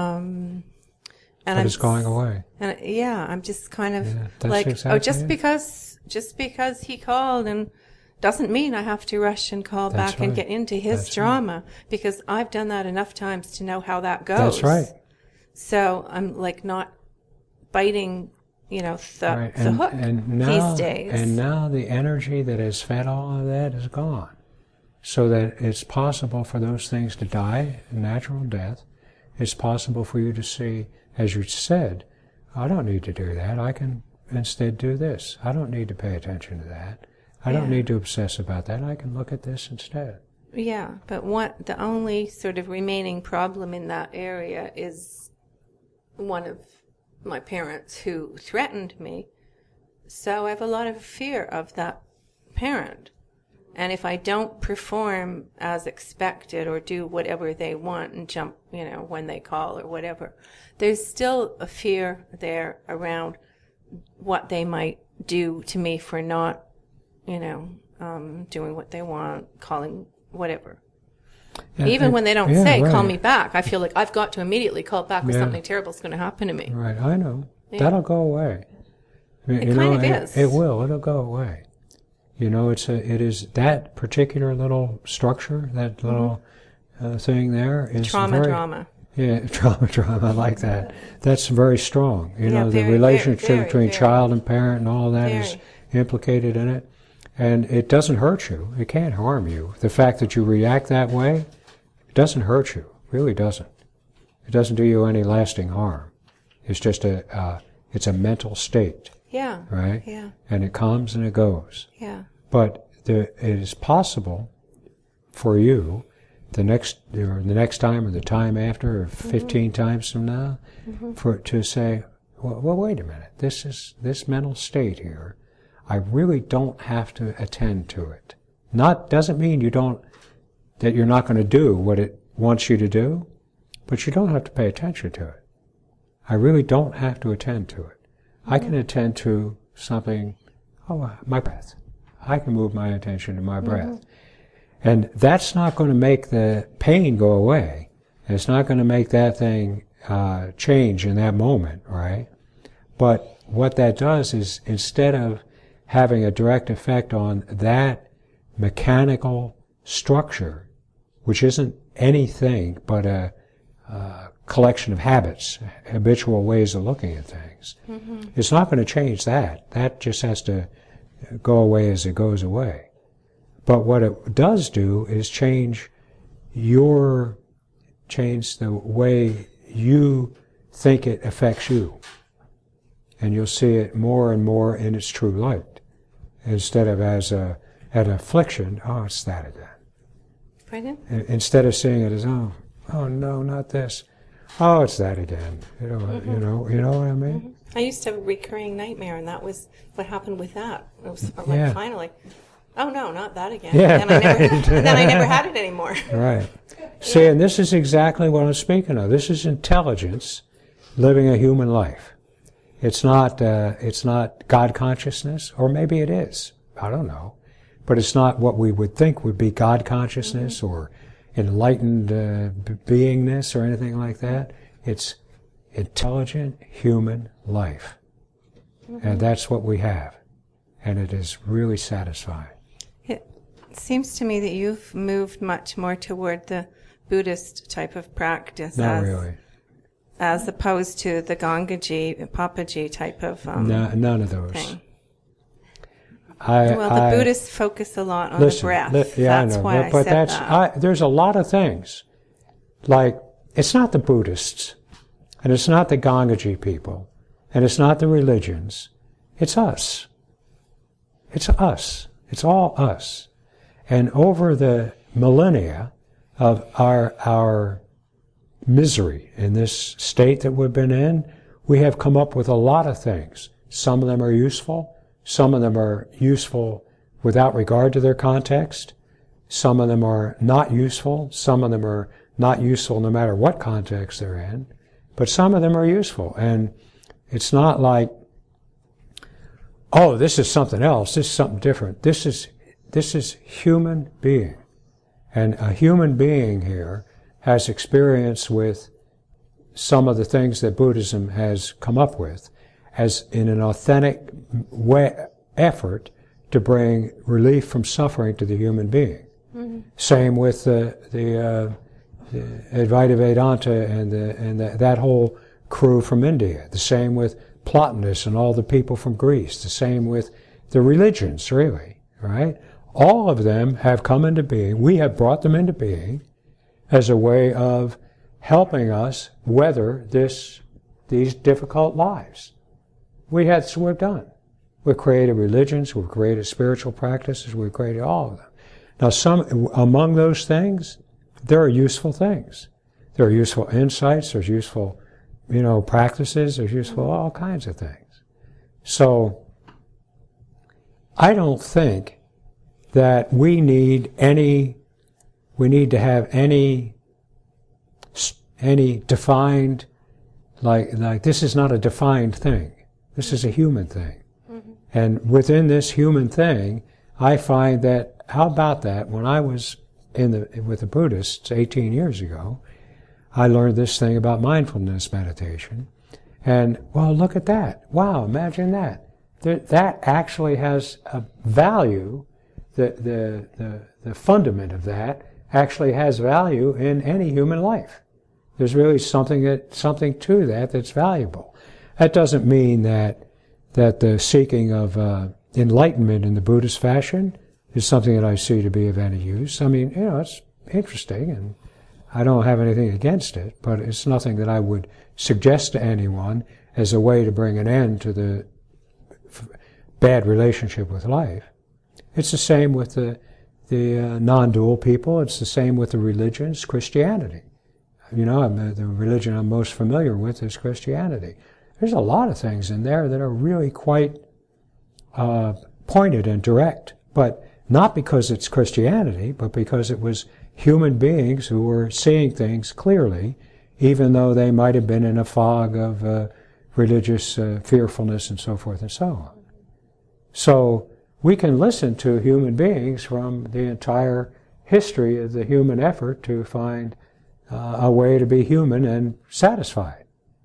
it's going away. And I'm just kind of just because he called, and doesn't mean I have to rush and call back and get into his drama, because I've done that enough times to know how that goes. That's right. So I'm not biting, the hook these days. And now the energy that has fed all of that is gone. So that it's possible for those things to die a natural death. It's possible for you to see, as you said, I don't need to do that. I can instead do this. I don't need to pay attention to that. I don't need to obsess about that. I can look at this instead. Yeah, but the only sort of remaining problem in that area is one of my parents who threatened me. So I have a lot of fear of that parent. And if I don't perform as expected or do whatever they want and jump, when they call or whatever, there's still a fear there around what they might do to me for not, doing what they want, calling whatever. Even when they don't say, call me back, I feel like I've got to immediately call back or something terrible is going to happen to me. Right, I know. Yeah. That'll go away. It kind of is. It will. It'll go away. It is that particular little structure, that little thing there is drama. Yeah, drama. I like that. That's very strong. The very, relationship between very, child and parent and all that is implicated in it. And it doesn't hurt you. It can't harm you. The fact that you react that way, it doesn't hurt you. It really doesn't. It doesn't do you any lasting harm. It's just it's a mental state. Yeah. Right? Yeah. And it comes and it goes. Yeah. But it is possible for you the next time or the time after or 15 times from now to say, well, wait a minute. This mental state here, I really don't have to attend to it. Doesn't mean that you're not going to do what it wants you to do, but you don't have to pay attention to it. I really don't have to attend to it. I can attend to something, my breath. I can move my attention to my breath. And that's not going to make the pain go away. It's not going to make that thing change in that moment, right? But what that does is, instead of having a direct effect on that mechanical structure, which isn't anything but a collection of habits, habitual ways of looking at things, it's not going to change that. That just has to go away as it goes away. But what it does do is change the way you think it affects you. And you'll see it more and more in its true light, instead of as at affliction, oh, it's that again. Pardon? Instead of seeing it as, oh no, not this. Oh, it's that again. You know what I mean? Mm-hmm. I used to have a recurring nightmare, and that was what happened with that. It was like, Yeah. finally, oh no, not that again. Yeah, and then I never had it anymore. Right. See, and this is exactly what I'm speaking of. This is intelligence living a human life. It's not God consciousness, or maybe it is. I don't know. But it's not what we would think would be God consciousness or enlightened beingness or anything like that. It's intelligent human life. And that's what we have. And it is really satisfying. It seems to me that you've moved much more toward the Buddhist type of practice. Not really. As opposed to the Gangaji, Papaji type of None of those. thing. The Buddhists focus a lot on the breath. That's I know. Why but I said that. There's a lot of things. Like, it's not the Buddhists, and it's not the Gangaji people, and it's not the religions. It's us. It's us. It's all us. And over the millennia of our misery in this state that we've been in, we have come up with a lot of things. Some of them are useful. Some of them are useful without regard to their context. Some of them are not useful. Some of them are not useful no matter what context they're in. But some of them are useful. And it's not like, oh, this is something else. This is something different. This is human being. And a human being here has experience with some of the things that Buddhism has come up with as in an authentic effort to bring relief from suffering to the human being. Mm-hmm. Same with the Advaita Vedanta and that whole crew from India. The same with Plotinus and all the people from Greece. The same with the religions, really, right? All of them have come into being. We have brought them into being as a way of helping us weather these difficult lives. That's what we've done. We've created religions, we've created spiritual practices, we've created all of them. Now, among those things, there are useful things. There are useful insights, there's useful, practices, there's useful all kinds of things. So, I don't think that we need to have any defined, like this is not a defined thing. This is a human thing. Mm-hmm. And within this human thing, I find that, how about that, when I was with the Buddhists 18 years ago, I learned this thing about mindfulness meditation. And, well, look at that. Wow, imagine that. That actually has a value. The fundament of that actually has value in any human life. There's really something to that that's valuable. That doesn't mean that the seeking of enlightenment in the Buddhist fashion is something that I see to be of any use. I mean, it's interesting, and I don't have anything against it, but it's nothing that I would suggest to anyone as a way to bring an end to the bad relationship with life. It's the same with the non-dual people. It's the same with the religions, Christianity. The religion I'm most familiar with is Christianity. There's a lot of things in there that are really quite pointed and direct, but not because it's Christianity, but because it was human beings who were seeing things clearly, even though they might have been in a fog of religious fearfulness and so forth and so on. So we can listen to human beings from the entire history of the human effort to find a way to be human and satisfied.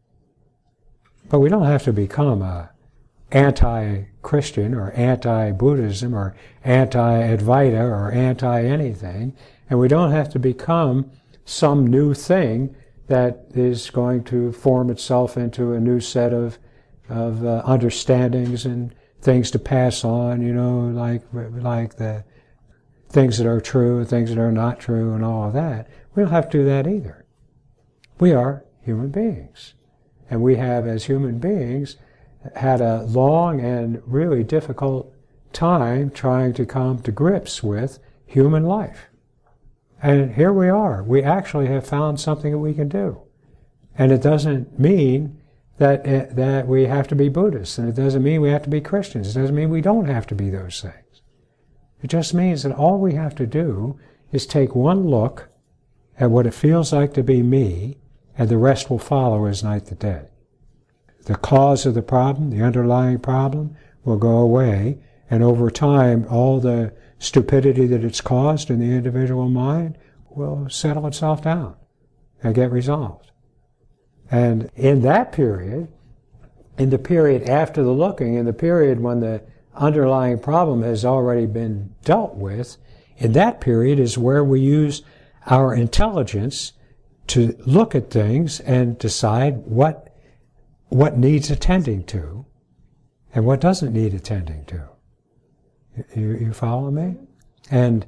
But we don't have to become anti-Christian or anti-Buddhism or anti-Advaita or anti-anything, and we don't have to become some new thing that is going to form itself into a new set of understandings and things to pass on, like the things that are true and things that are not true and all of that. We don't have to do that either. We are human beings. And we have, as human beings, had a long and really difficult time trying to come to grips with human life. And here we are. We actually have found something that we can do. And it doesn't mean that we have to be Buddhists, and it doesn't mean we have to be Christians. It doesn't mean we don't have to be those things. It just means that all we have to do is take one look at what it feels like to be me, and the rest will follow as night to day. The cause of the problem, the underlying problem, will go away, and over time, all the stupidity that it's caused in the individual mind will settle itself down and get resolved. And in that period, in the period after the looking, in the period when the underlying problem has already been dealt with, in that period is where we use our intelligence to look at things and decide what needs attending to and what doesn't need attending to. You follow me? And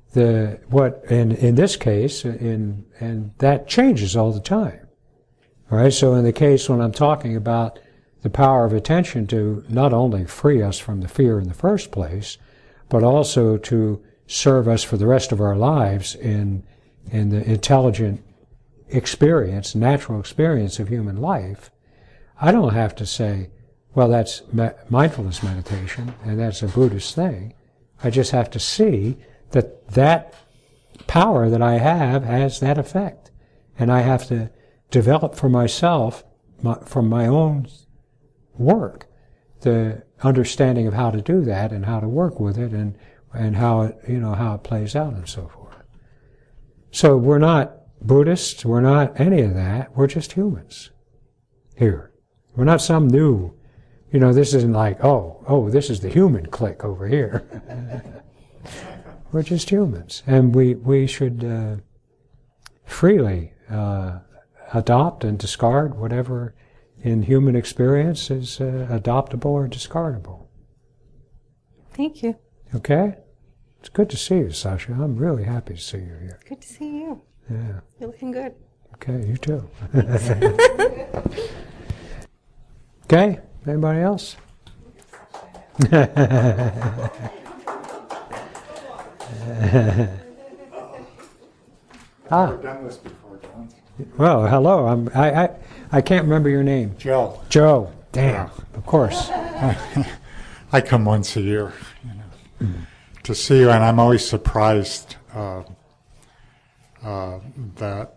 in this case, and that changes all the time. All right, so in the case when I'm talking about the power of attention to not only free us from the fear in the first place, but also to serve us for the rest of our lives in the intelligent experience, natural experience of human life, I don't have to say, well, that's mindfulness meditation, and that's a Buddhist thing. I just have to see that power that I have has that effect. And I have to develop for myself, from my own work, the understanding of how to do that and how to work with it and how it plays out and so forth. So we're not Buddhists, we're not any of that, we're just humans here. We're not some new, this isn't like, oh, this is the human clique over here. We're just humans. And we should freely adopt and discard whatever in human experience is adoptable or discardable. Thank you. Okay? It's good to see you, Sasha. I'm really happy to see you here. Good to see you. Yeah. You're looking good. Okay, you too. Okay, anybody else? I've done this before, John. Well, hello. I can't remember your name. Joe. Joe. Damn. Of course. I come once a year, to see you, and I'm always surprised that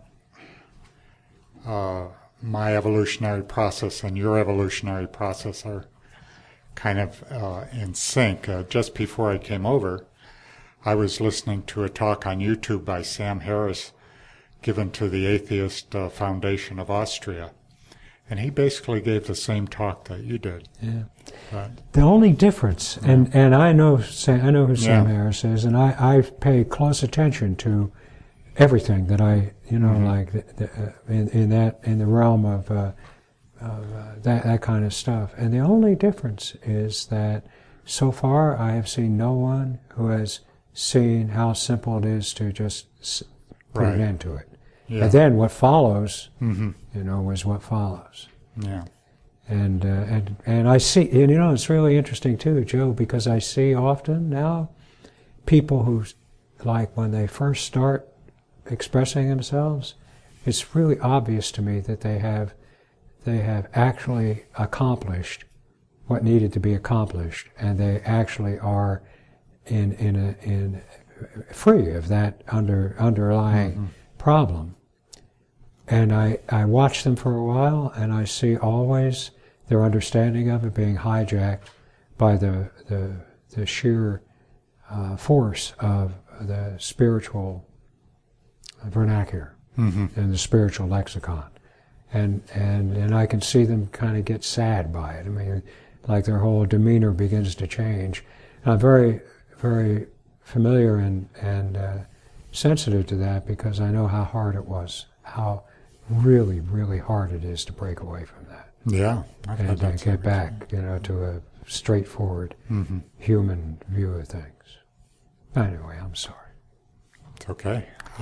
my evolutionary process and your evolutionary process are kind of in sync. Just before I came over, I was listening to a talk on YouTube by Sam Harris given to the Atheist Foundation of Austria. And he basically gave the same talk that you did. Yeah. The only difference, and I know who Sam Harris is, and I pay close attention to everything that I, like in the realm of that kind of stuff. And the only difference is that so far I have seen no one who has seen how simple it is to just put an end to it. Yeah. And then what follows, is what follows. Yeah. And I see, it's really interesting too, Joe, because I see often now people who, like when they first start expressing themselves, it's really obvious to me that they have actually accomplished what needed to be accomplished, and they actually are in free of that underlying problem. And I watch them for a while, and I see always their understanding of it being hijacked by the sheer force of the spiritual vernacular and the spiritual lexicon. And I can see them kind of get sad by it. I mean, like their whole demeanor begins to change. And I'm very, very familiar and sensitive to that, because I know how hard it was, how really, really hard it is to break away from that. Yeah. And get back, to a straightforward human view of things. Anyway, I'm sorry. It's okay.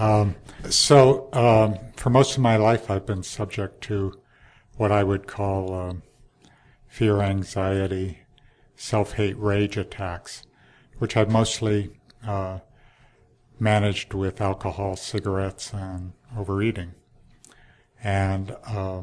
So for most of my life, I've been subject to what I would call fear, anxiety, self-hate, rage attacks. which I've mostly managed with alcohol, cigarettes, and overeating. And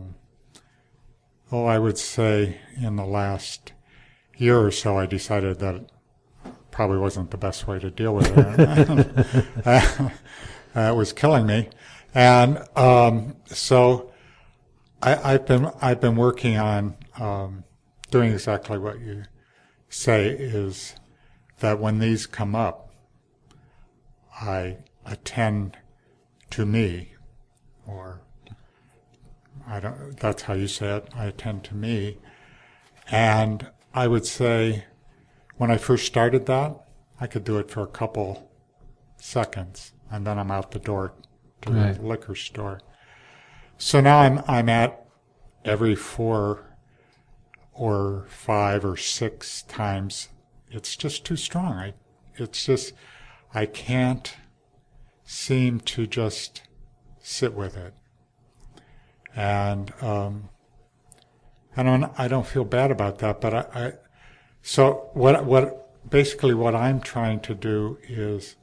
I would say in the last year or so, I decided that it probably wasn't the best way to deal with it. It was killing me. And so I've been working on doing exactly what you say, is that when these come up, I attend to me, or that's how you say it, I attend to me. And I would say when I first started that, I could do it for a couple seconds, and then I'm out the door to the liquor store. So now I'm at every 4 or 5 or 6 times. It's just too strong. I can't seem to just sit with it. And I don't feel bad about that, but so what I'm trying to do is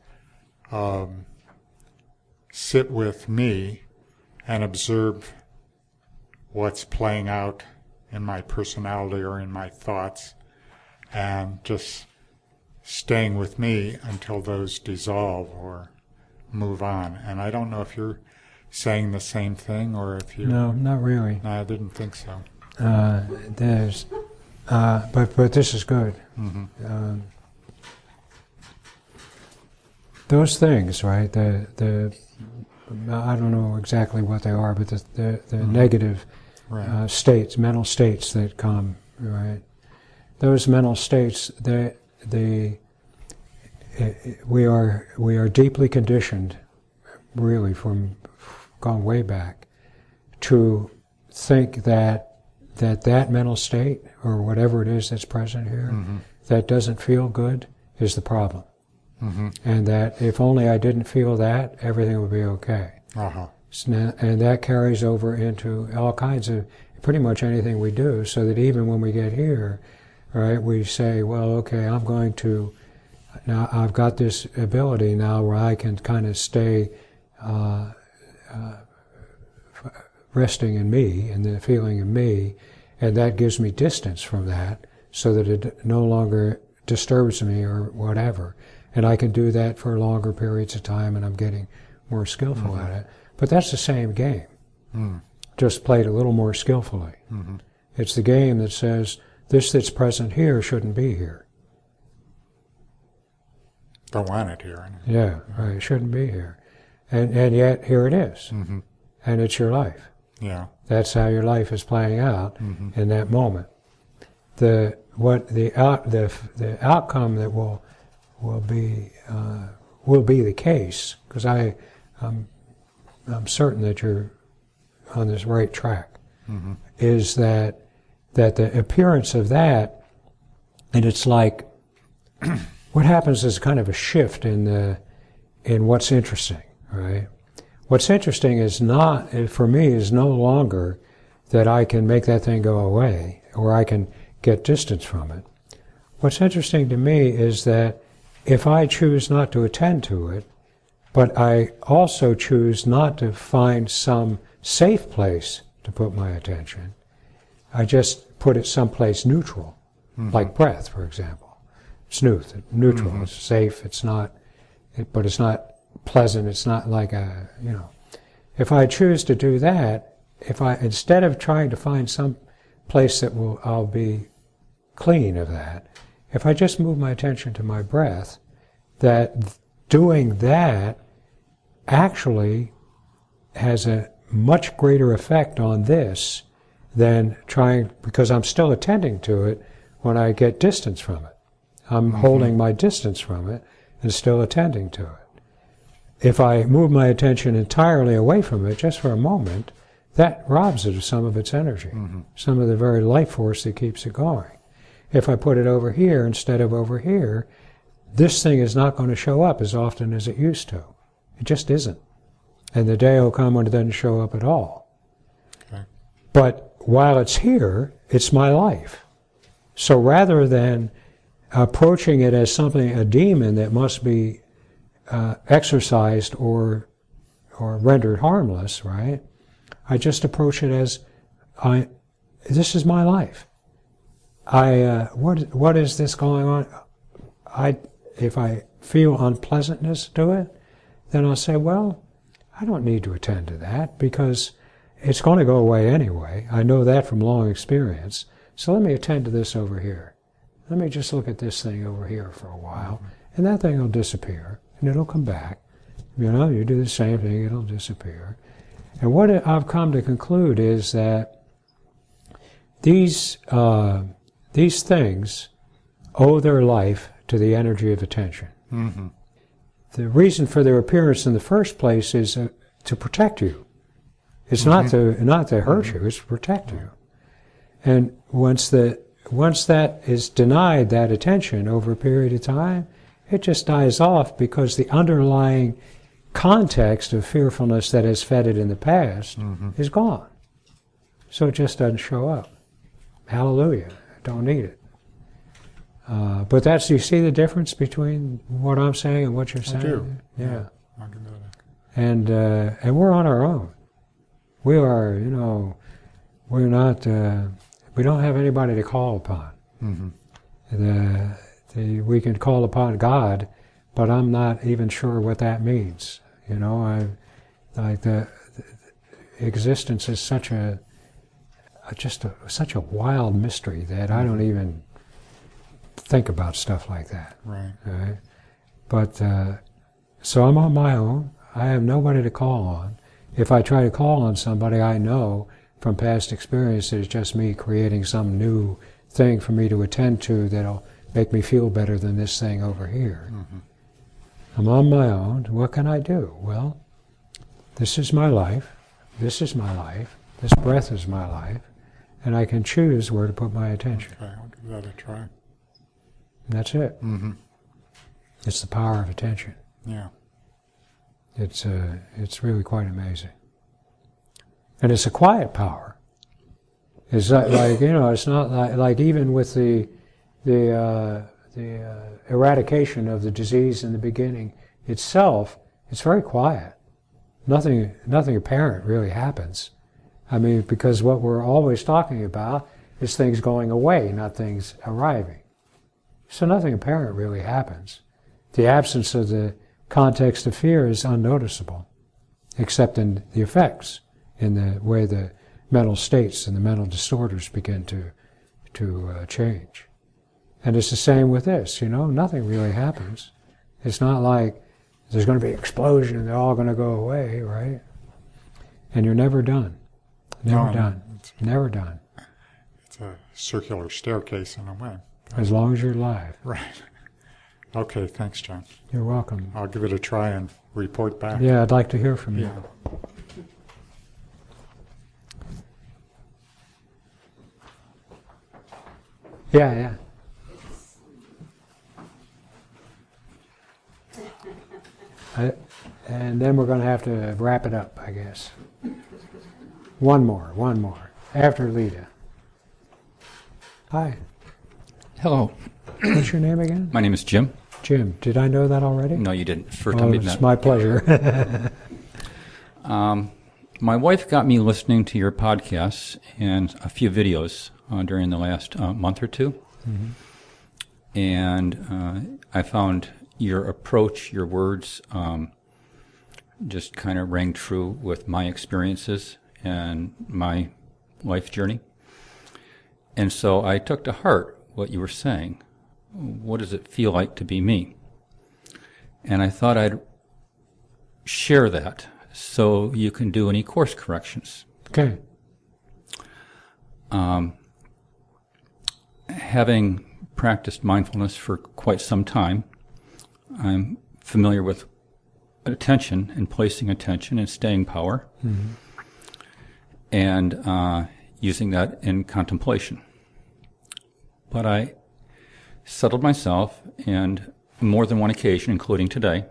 sit with me and observe what's playing out in my personality or in my thoughts, and just staying with me until those dissolve or move on. And I don't know if you're saying the same thing, or if you... No, not really. No, I didn't think so. But this is good. Mm-hmm. Those things, right? I don't know exactly what they are, but the mm-hmm. negative right. mental states that come, right? Those mental states, we are deeply conditioned, really, from gone way back, to think that mental state, or whatever it is that's present here, mm-hmm. that doesn't feel good, is the problem. Mm-hmm. And that if only I didn't feel that, everything would be okay. Uh-huh. And that carries over into all kinds of, pretty much anything we do, so that even when we get here, right, we say, well, okay, now I've got this ability now where I can kind of stay resting in me and the feeling in me, and that gives me distance from that so that it no longer disturbs me or whatever. And I can do that for longer periods of time, and I'm getting more skillful mm-hmm. at it. But that's the same game, just played a little more skillfully. Mm-hmm. It's the game that says, this that's present here shouldn't be here. Don't want it here. Yeah, right, it shouldn't be here. And yet, here it is. Mm-hmm. And it's your life. Yeah. That's how your life is playing out mm-hmm. in that moment. The outcome that will be the case, because I'm certain that you're on this right track, mm-hmm. is that the appearance of that, and it's like what happens is kind of a shift in what's interesting, right? What's interesting is not, for me, is no longer that I can make that thing go away or I can get distance from it. What's interesting to me is that if I choose not to attend to it, but I also choose not to find some safe place to put my attention, I just put it someplace neutral, mm-hmm. like breath, for example. It's neutral, mm-hmm. it's safe, but it's not pleasant, it's not like if I choose to do that, instead of trying to find some place that I'll be clean of that, if I just move my attention to my breath, that doing that actually has a much greater effect on this than trying, because I'm still attending to it when I get distance from it. I'm mm-hmm. holding my distance from it and still attending to it. If I move my attention entirely away from it just for a moment, that robs it of some of its energy, mm-hmm. some of the very life force that keeps it going. If I put it over here instead of over here, this thing is not going to show up as often as it used to. It just isn't. And the day will come when it doesn't show up at all. Okay. But while it's here, it's my life. So rather than approaching it as something, a demon that must be exorcised or rendered harmless, right? I just approach it as, this is my life. What is this going on? If I feel unpleasantness to it, then I'll say, well, I don't need to attend to that because it's going to go away anyway. I know that from long experience. So let me attend to this over here. Let me just look at this thing over here for a while, and that thing will disappear, and it'll come back. You do the same thing, it'll disappear. And what I've come to conclude is that these things owe their life to the energy of attention. Mm-hmm. The reason for their appearance in the first place is to protect you. It's not to hurt you, it's to protect you. And once that is denied, that attention over a period of time, it just dies off because the underlying context of fearfulness that has fed it in the past is gone. So it just doesn't show up. Hallelujah. Don't need it. But you see the difference between what I'm saying and what you're saying? I do. Yeah. I can do that. And we're on our own. We are, we're not, we don't have anybody to call upon. Mm-hmm. We can call upon God, but I'm not even sure what that means. The existence is such a wild mystery that I don't even think about stuff like that. Right. Right? But so I'm on my own. I have nobody to call on. If I try to call on somebody, I know from past experience that it's just me creating some new thing for me to attend to that'll make me feel better than this thing over here. Mm-hmm. I'm on my own. What can I do? Well, this is my life. This is my life. This breath is my life. And I can choose where to put my attention. Okay, I'll give that a try. And that's it. Mm-hmm. It's the power of attention. Yeah. It's really quite amazing. And it's a quiet power. It's like it's not like even with the eradication of the disease in the beginning itself, it's very quiet. Nothing apparent really happens. I mean, because what we're always talking about is things going away, not things arriving. So nothing apparent really happens. The absence of the context of fear is unnoticeable, except in the effects, in the way the mental states and the mental disorders begin to change. And it's the same with this, nothing really happens. It's not like there's going to be an explosion and they're all going to go away, right? And you're never done. Never done. Never done. It's a circular staircase in a way. As long as you're alive. Right. Okay, thanks, John. You're welcome. I'll give it a try and report back. Yeah, I'd like to hear from you. Yeah. Yeah. And then we're going to have to wrap it up, I guess. One more. After Lita. Hi. Hello. What's your name again? My name is Jim. Jim. Did I know that already? No, you didn't. First time we've met. It's my pleasure. My wife got me listening to your podcasts and a few videos during the last month or two. Mm-hmm. And I found your approach, your words, just kind of rang true with my experiences and my life journey. And so I took to heart what you were saying. What does it feel like to be me? And I thought I'd share that so you can do any course corrections. Okay. Having practiced mindfulness for quite some time, I'm familiar with attention and placing attention and staying power, and using that in contemplation. But I settled myself, and more than one occasion, including today.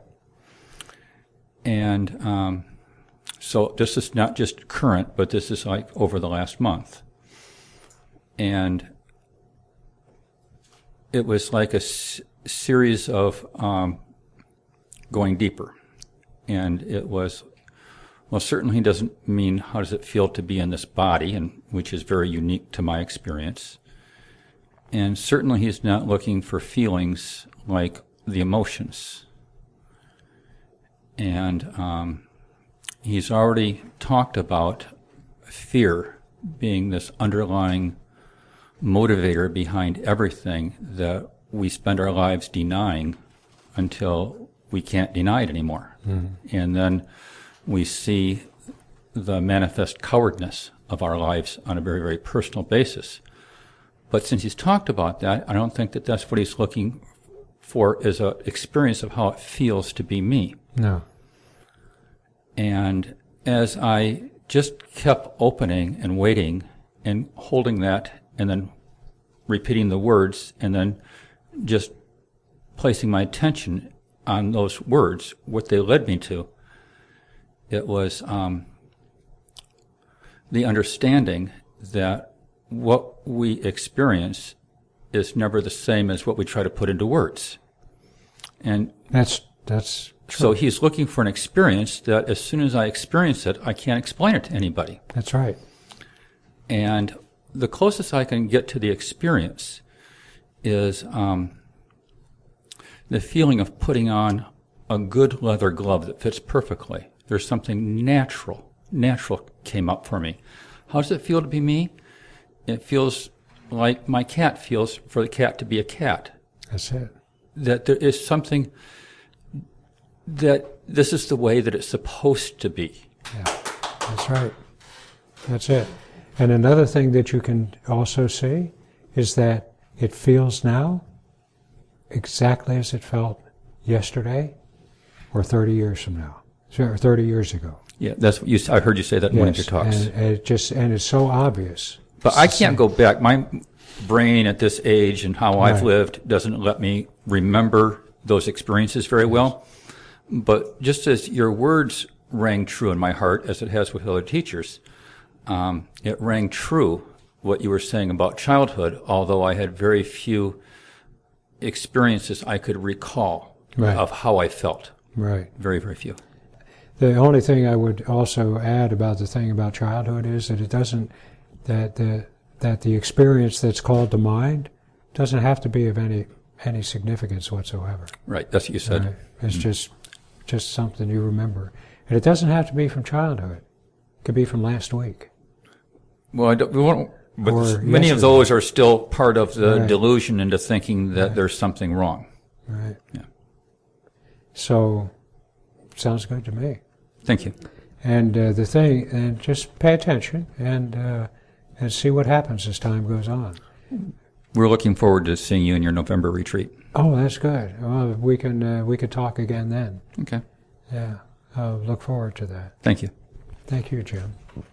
And so this is not just current, but this is like over the last month. And it was like a series of going deeper. And it was, well, certainly he doesn't mean how does it feel to be in this body, and which is very unique to my experience. And certainly he's not looking for feelings like the emotions. And he's already talked about fear being this underlying motivator behind everything that we spend our lives denying until we can't deny it anymore. Mm-hmm. And then we see the manifest cowardness of our lives on a very, very personal basis. But since he's talked about that, I don't think that that's what he's looking for is an experience of how it feels to be me. No. And as I just kept opening and waiting and holding that and then repeating the words and then just placing my attention on those words, what they led me to, it was the understanding that what we experience is never the same as what we try to put into words. And that's so he's looking for an experience that as soon as I experience it, I can't explain it to anybody. That's right. And the closest I can get to the experience is the feeling of putting on a good leather glove that fits perfectly. There's something natural came up for me. How does it feel to be me? It feels like my cat feels for the cat to be a cat. That's it. That there is something that this is the way that it's supposed to be. Yeah, that's right. That's it. And another thing that you can also see is that it feels now exactly as it felt yesterday or 30 years from now, or 30 years ago. Yeah, that's what I heard you say that in one of your talks. And it's so obvious. But I can't go back. My brain at this age and how I've lived doesn't let me remember those experiences very well. But just as your words rang true in my heart, as it has with other teachers, it rang true what you were saying about childhood, although I had very few experiences I could recall of how I felt. Right. Very, very few. The only thing I would also add about the thing about childhood is that it doesn't, that the experience that's called the mind doesn't have to be of any significance whatsoever. Right, that's what you said. Right? It's just something you remember. And it doesn't have to be from childhood. It could be from last week. Well, but many of those are still part of the delusion into thinking that there's something wrong. Right. Yeah. So, sounds good to me. Thank you. And and just pay attention and see what happens as time goes on. We're looking forward to seeing you in your November retreat. Oh, that's good. Well, we can talk again then. Okay. Yeah, I'll look forward to that. Thank you. Thank you, Jim.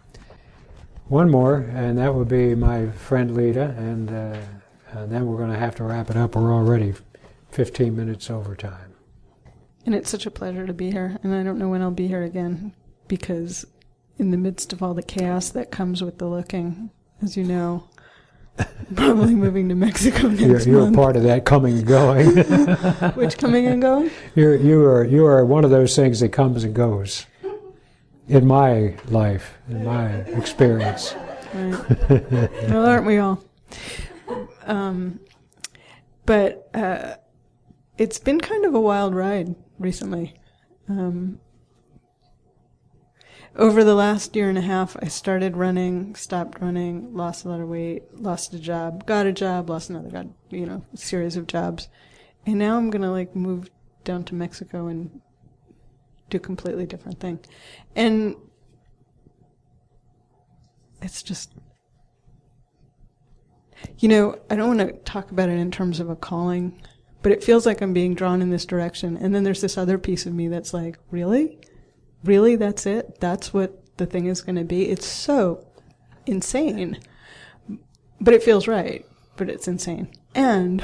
One more, and that would be my friend Lita, and then we're going to have to wrap it up. We're already 15 minutes over time. And it's such a pleasure to be here, and I don't know when I'll be here again, because in the midst of all the chaos that comes with the looking, as you know, I'm probably moving to Mexico next month. You're a part of that coming and going. Which coming and going? You are one of those things that comes and goes. In my life, in my experience. Right. Well, aren't we all? But it's been kind of a wild ride recently. Over the last year and a half, I started running, stopped running, lost a lot of weight, lost a job, got a job, lost another, a series of jobs. And now I'm going to move down to Mexico and do a completely different thing. And it's just, I don't want to talk about it in terms of a calling, but it feels like I'm being drawn in this direction. And then there's this other piece of me that's like, really? Really? That's it? That's what the thing is going to be? It's so insane. But it feels right. But it's insane. And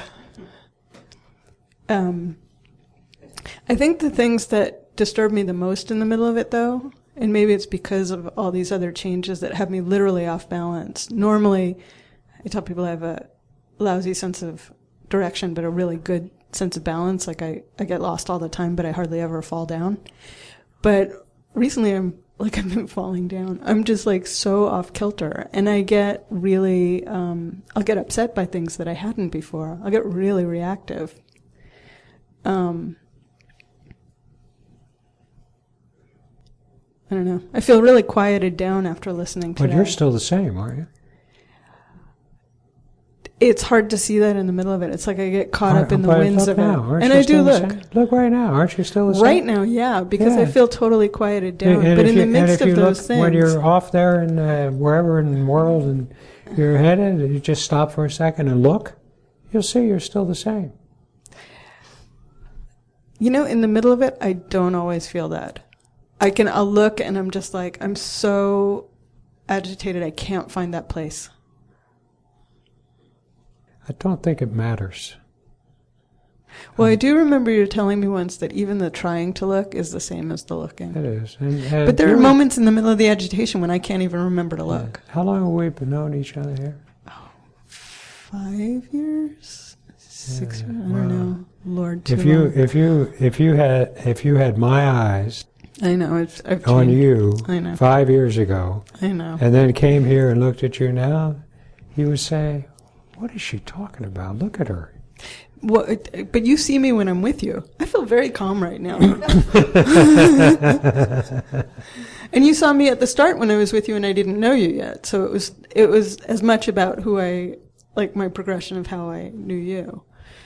I think the things that disturb me the most in the middle of it, though, and maybe it's because of all these other changes that have me literally off balance. Normally, I tell people I have a lousy sense of direction, but a really good sense of balance. Like I get lost all the time, but I hardly ever fall down. But recently I've been falling down. I'm just like so off kilter, and I get really, I'll get upset by things that I hadn't before. I'll get really reactive. I don't know. I feel really quieted down after listening to that. But you're still the same, aren't you? It's hard to see that in the middle of it. It's like I get caught up in the But winds look of now. it. Aren't And you I do still the look. same? Look right now. Aren't you still the same? Right now, yeah, because I Yeah. feel totally quieted down. And But if in the you- midst and if of you those look, things, when you're off there and wherever in the world and you're headed, you just stop for a second and look, you'll see you're still the same. in the middle of it, I don't always feel that. I'll look and I'm just like, I'm so agitated, I can't find that place. I don't think it matters. Well, I do remember you telling me once that even the trying to look is the same as the looking. It is. And But there are moments in the middle of the agitation when I can't even remember to look. How long have we been knowing each other here? 5 years? 6 years? I wow. don't know. Lord, too If you long. if you had my eyes I know. I've on changed. you I know. 5 years ago, I know. and then came here and looked at you now, you would say, "What is she talking about? Look at her." Well, but you see me when I'm with you. I feel very calm right now. And you saw me at the start when I was with you and I didn't know you yet. So it was as much about who like my progression of how I knew you.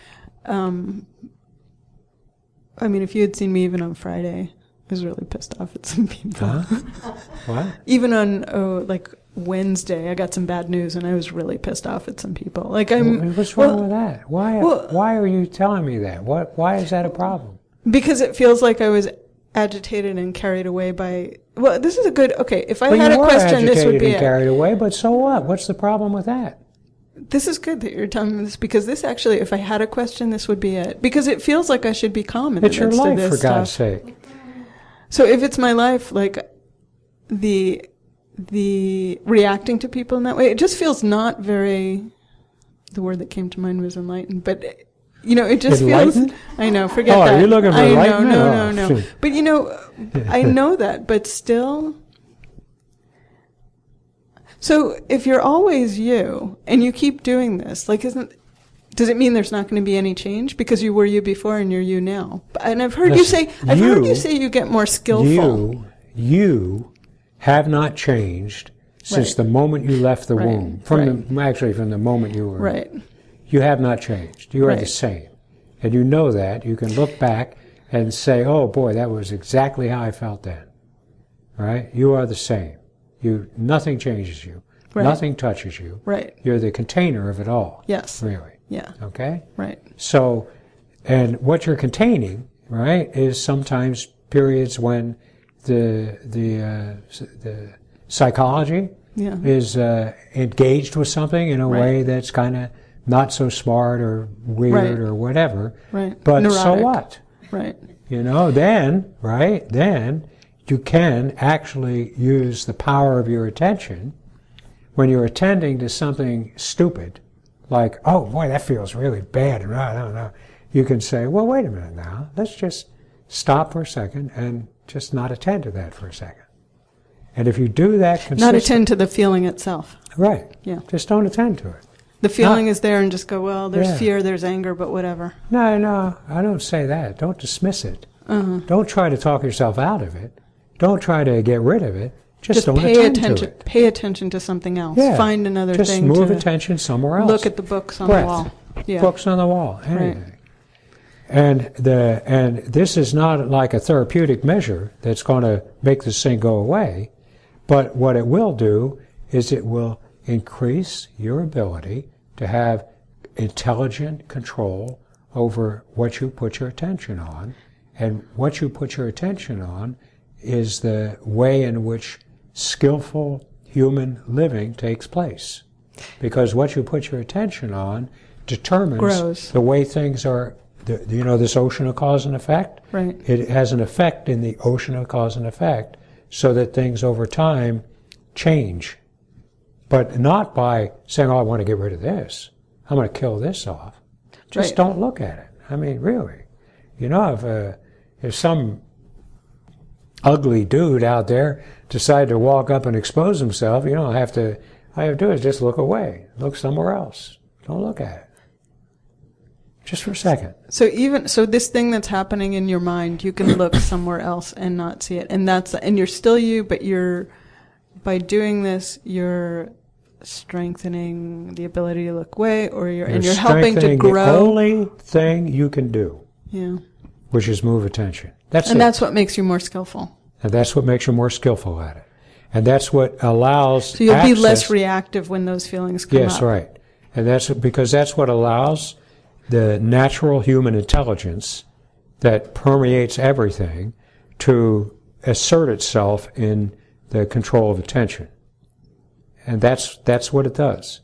I mean, if you had seen me even on Friday, I was really pissed off at some people. Huh? What? Even on like Wednesday, I got some bad news, and I was really pissed off at some people. Like What's wrong with that? Why are you telling me that? Why is that a problem? Because it feels like I was agitated and carried away by. Well, this is a good. Okay, if I But had you a were question, this would agitated be and it. carried away. But so what? What's the problem with that? This is good that you're telling me this, because this actually, if I had a question, this would be it. Because it feels like I should be calm in It's the your midst of life, this for God's stuff. sake. So if it's my life, like the reacting to people in that way, it just feels not very. The word that came to mind was enlightened, but it just Enlightened? feels. I know. Forget Oh, that. are you looking for I know, enlightenment? no. Oh, shoot. But I know that, but still. So if you're always you and you keep doing this, like, does it mean there's not going to be any change because you were you before and you're you now? And I've heard you say you get more skillful. You have not changed since Right. the moment you left the Right. womb. From the moment you were. Right. You have not changed. You are the Right. same. And you know that. You can look back and say, "Oh boy, that was exactly how I felt then." Right? You are the same. Nothing changes you. Right. Nothing touches you. Right. You're the container of it all. Yes. Really. Yeah. Okay? Right. So, and what you're containing, right, is sometimes periods when the psychology Yeah. is engaged with something in a Right. way that's kind of not so smart or weird Right. or whatever. Right. But so Neurotic. what? Right. Then you can actually use the power of your attention when you're attending to something stupid, like, "Oh boy, that feels really bad." And I don't know. You can say, "Well, wait a minute now. Let's just stop for a second and just not attend to that for a second." And if you do that Not consistently, attend to the feeling itself. right? Yeah. Just don't attend to it. The feeling is there and just go, well, there's Yeah. fear, there's anger, but whatever. No, I don't say that. Don't dismiss it. Uh-huh. Don't try to talk yourself out of it. Don't try to get rid of it. Just don't pay attend attention. to it. Pay attention to something else. Yeah. Find another Just thing. move to attention somewhere else. Look at the books on Breath. the wall. Yeah. Books on the wall. Anything. And this is not like a therapeutic measure that's going to make this thing go away. But what it will do is it will increase your ability to have intelligent control over what you put your attention on. And what you put your attention on is the way in which skillful human living takes place. Because what you put your attention on determines Grows. the way things are. This ocean of cause and effect? Right. It has an effect in the ocean of cause and effect so that things over time change. But not by saying, "Oh, I want to get rid of this. I'm going to kill this off." Just Right. don't look at it. I mean, really. You know, if some ugly dude out there decided to walk up and expose himself, all I have to do is just look away. Look somewhere else. Don't look at it. Just for a second. So this thing that's happening in your mind, you can look somewhere else and not see it. And you're still you, but by doing this, you're strengthening the ability to look away, or you're helping to grow. The only thing you can do. Yeah. Which is move attention. That's what makes you more skillful. And that's what makes you more skillful at it. And that's what allows So you'll be less reactive when those feelings come up. Yes, right. And that's what allows the natural human intelligence that permeates everything to assert itself in the control of attention. And that's what it does.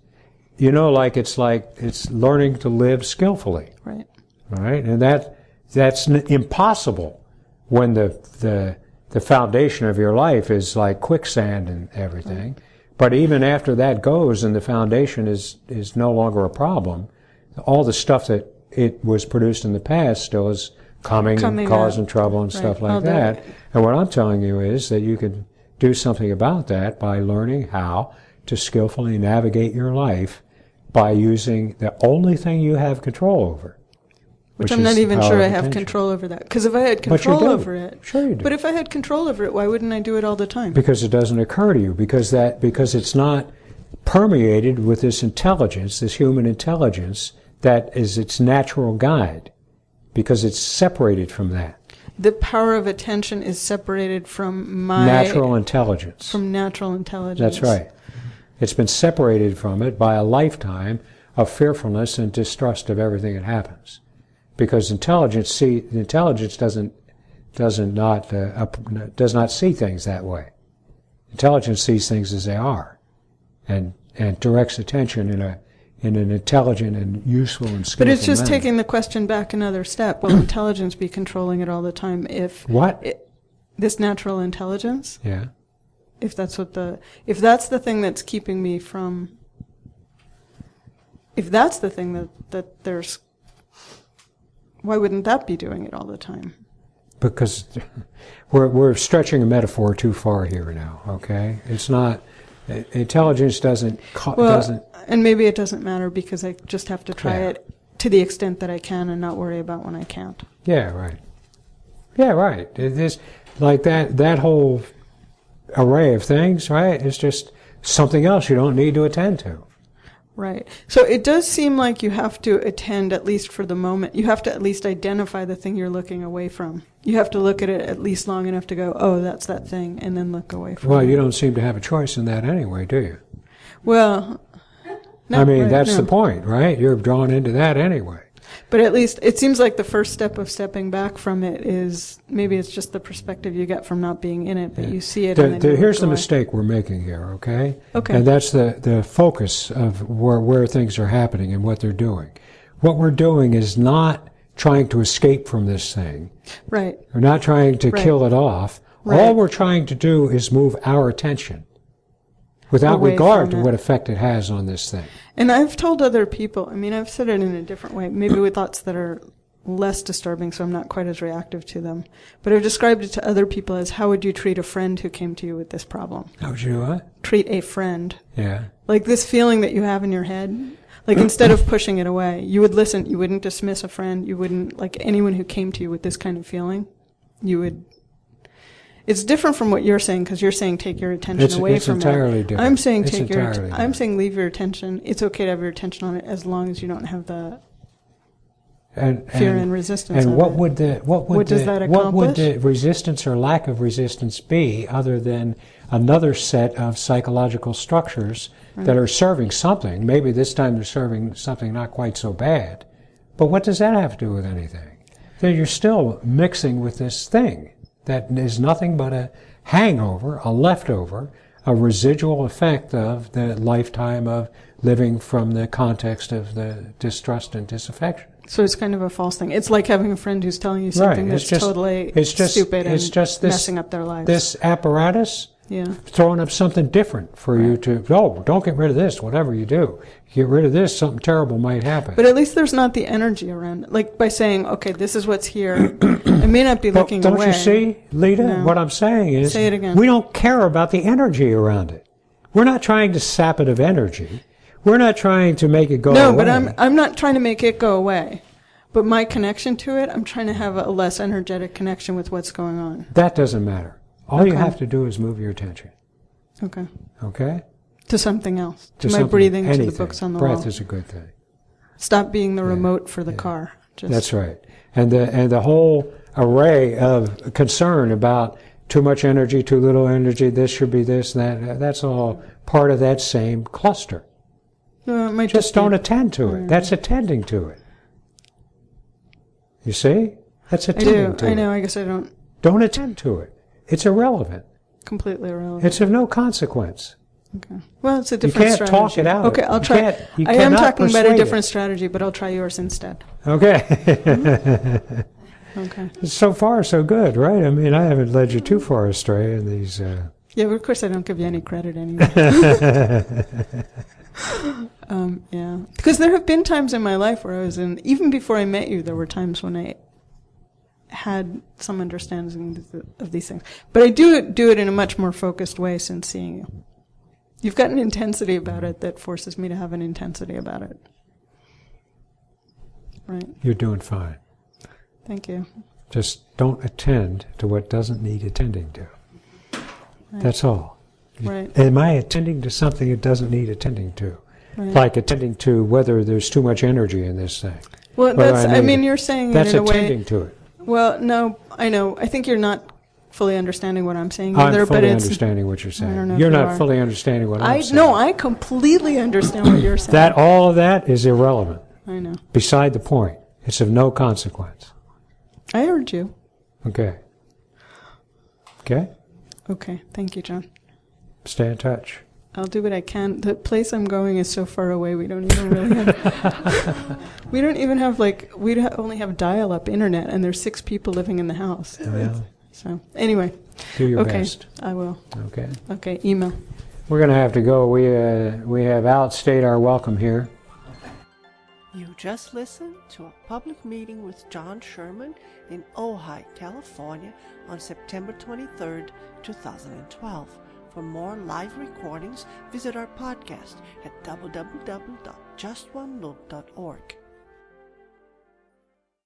It's learning to live skillfully. Right. Right? And that's impossible when the foundation of your life is like quicksand and everything. Right. But even after that goes and the foundation is no longer a problem, all the stuff that it was produced in the past still is coming and causing trouble and stuff like that. And what I'm telling you is that you can do something about that by learning how to skillfully navigate your life by using the only thing you have control over. Which I'm not even sure I have control over that. Because if I had control over it... Sure you do. But if I had control over it, why wouldn't I do it all the time? Because it doesn't occur to you. Because it's not permeated with this intelligence, this human intelligence, that is its natural guide. Because it's separated from that. The power of attention is separated from my... Natural intelligence. From natural intelligence. That's right. It's been separated from it by a lifetime of fearfulness and distrust of everything that happens. Because intelligence does not see things that way. Intelligence sees things as they are, and directs attention in an intelligent and useful and skillful manner. But it's just manner. taking the question back another step. Will intelligence be controlling it all the time? This natural intelligence? Yeah. If that's the thing that's keeping me from. If that's the thing that there's. Why wouldn't that be doing it all the time? Because we're stretching a metaphor too far here now, okay? It's not, intelligence doesn't... And maybe it doesn't matter because I just have to try it to the extent that I can and not worry about when I can't. Yeah, right. Yeah, right. It is like that whole array of things, right? It's just something else you don't need to attend to. Right. So it does seem like you have to attend, at least for the moment. You have to at least identify the thing you're looking away from. You have to look at it at least long enough to go, oh, that's that thing, and then look away from it. Well, you don't seem to have a choice in that anyway, do you? Well, no. I mean, that's the point, right? You're drawn into that anyway. But at least it seems like the first step of stepping back from it is, maybe it's just the perspective you get from not being in it, but you see it and then here's the mistake we're making here, okay? Okay. And that's the focus of where things are happening and what they're doing. What we're doing is not trying to escape from this thing. Right. We're not trying to kill it off. Right. All we're trying to do is move our attention without away regard to from what effect it has on this thing. And I've told other people, I mean, I've said it in a different way, maybe with thoughts that are less disturbing, so I'm not quite as reactive to them. But I've described it to other people as, how would you treat a friend who came to you with this problem? How would you what? Treat a friend. Yeah. Like this feeling that you have in your head, like instead of pushing it away, you would listen, you wouldn't dismiss a friend, you wouldn't, like anyone who came to you with this kind of feeling, you would. It's different from what you're saying, because you're saying take your attention away from it. It's entirely different. I'm saying I'm saying leave your attention. It's okay to have your attention on it as long as you don't have the fear and resistance. And what would the resistance or lack of resistance be, other than another set of psychological structures that are serving something? Maybe this time they're serving something not quite so bad, but what does that have to do with anything? Then you're still mixing with this thing that is nothing but a hangover, a leftover, a residual effect of the lifetime of living from the context of the distrust and disaffection. So it's kind of a false thing. It's like having a friend who's telling you something that's totally stupid and messing up their lives. This apparatus Yeah. throwing up something different for you to, don't get rid of this, whatever you do. Get rid of this, something terrible might happen. But at least there's not the energy around it. Like by saying, okay, this is what's here. I may not be looking don't away. you see, Lita? No. What I'm saying is, Say it again. we don't care about the energy around it. We're not trying to sap it of energy. We're not trying to make it go away. No, but I'm not trying to make it go away. But my connection to it, I'm trying to have a less energetic connection with what's going on. That doesn't matter. All you Okay. have to do is move your attention. Okay. Okay? To something else. To my something- breathing, to anything. the books on the Breath wall. is a good thing. Stop being the remote for the car. Just, That's right. And the whole array of concern about too much energy, too little energy, this should be this, that, that's all part of that same cluster. It might Just be- don't attend to it. That's attending to it. You see? That's I attending do. to I it. know. I guess I don't. Don't attend to it. It's irrelevant. Completely irrelevant. It's of no consequence. Okay. Well, it's a You different can't strategy. talk it out. Okay, I'll You try. can't- you I am cannot talking about a persuade different it. strategy, but I'll try yours instead. Okay. Okay. So far, so good, right? I mean, I haven't led you too far astray in these. Yeah, but of course I don't give you any credit anyway. Yeah. Because there have been times in my life where I was in, even before I met you, there were times when I had some understanding of these things. But I do it in a much more focused way since seeing you. You've got an intensity about it that forces me to have an intensity about it. Right. You're doing fine. Thank you. Just don't attend to what doesn't need attending to. Right. That's all. Right. Am I attending to something it doesn't need attending to? Right. Like attending to whether there's too much energy in this thing. Well, Whether that's, need I mean, it. you're saying That's it in a way. attending to it. Well, no, I know. I think you're not fully understanding what I'm saying I'm either, but fully it's. understanding what you're I don't saying. know if You're you not are. fully understanding what I'm saying. No, I completely understand what you're saying. That all of that is irrelevant. I know. Beside the point. It's of no consequence. I heard you. Okay. Okay? Okay, thank you, John. Stay in touch. I'll do what I can. The place I'm going is so far away. We don't even really have. We don't even have only have dial-up internet, and there's 6 people living in the house. Well, So anyway, do your okay, best. I will. Okay. Okay, email. We're going to have to go. We have outstayed our welcome here. You just listened to a public meeting with John Sherman in Ojai, California on September 23rd, 2012. For more live recordings, visit our podcast at www.justonelook.org.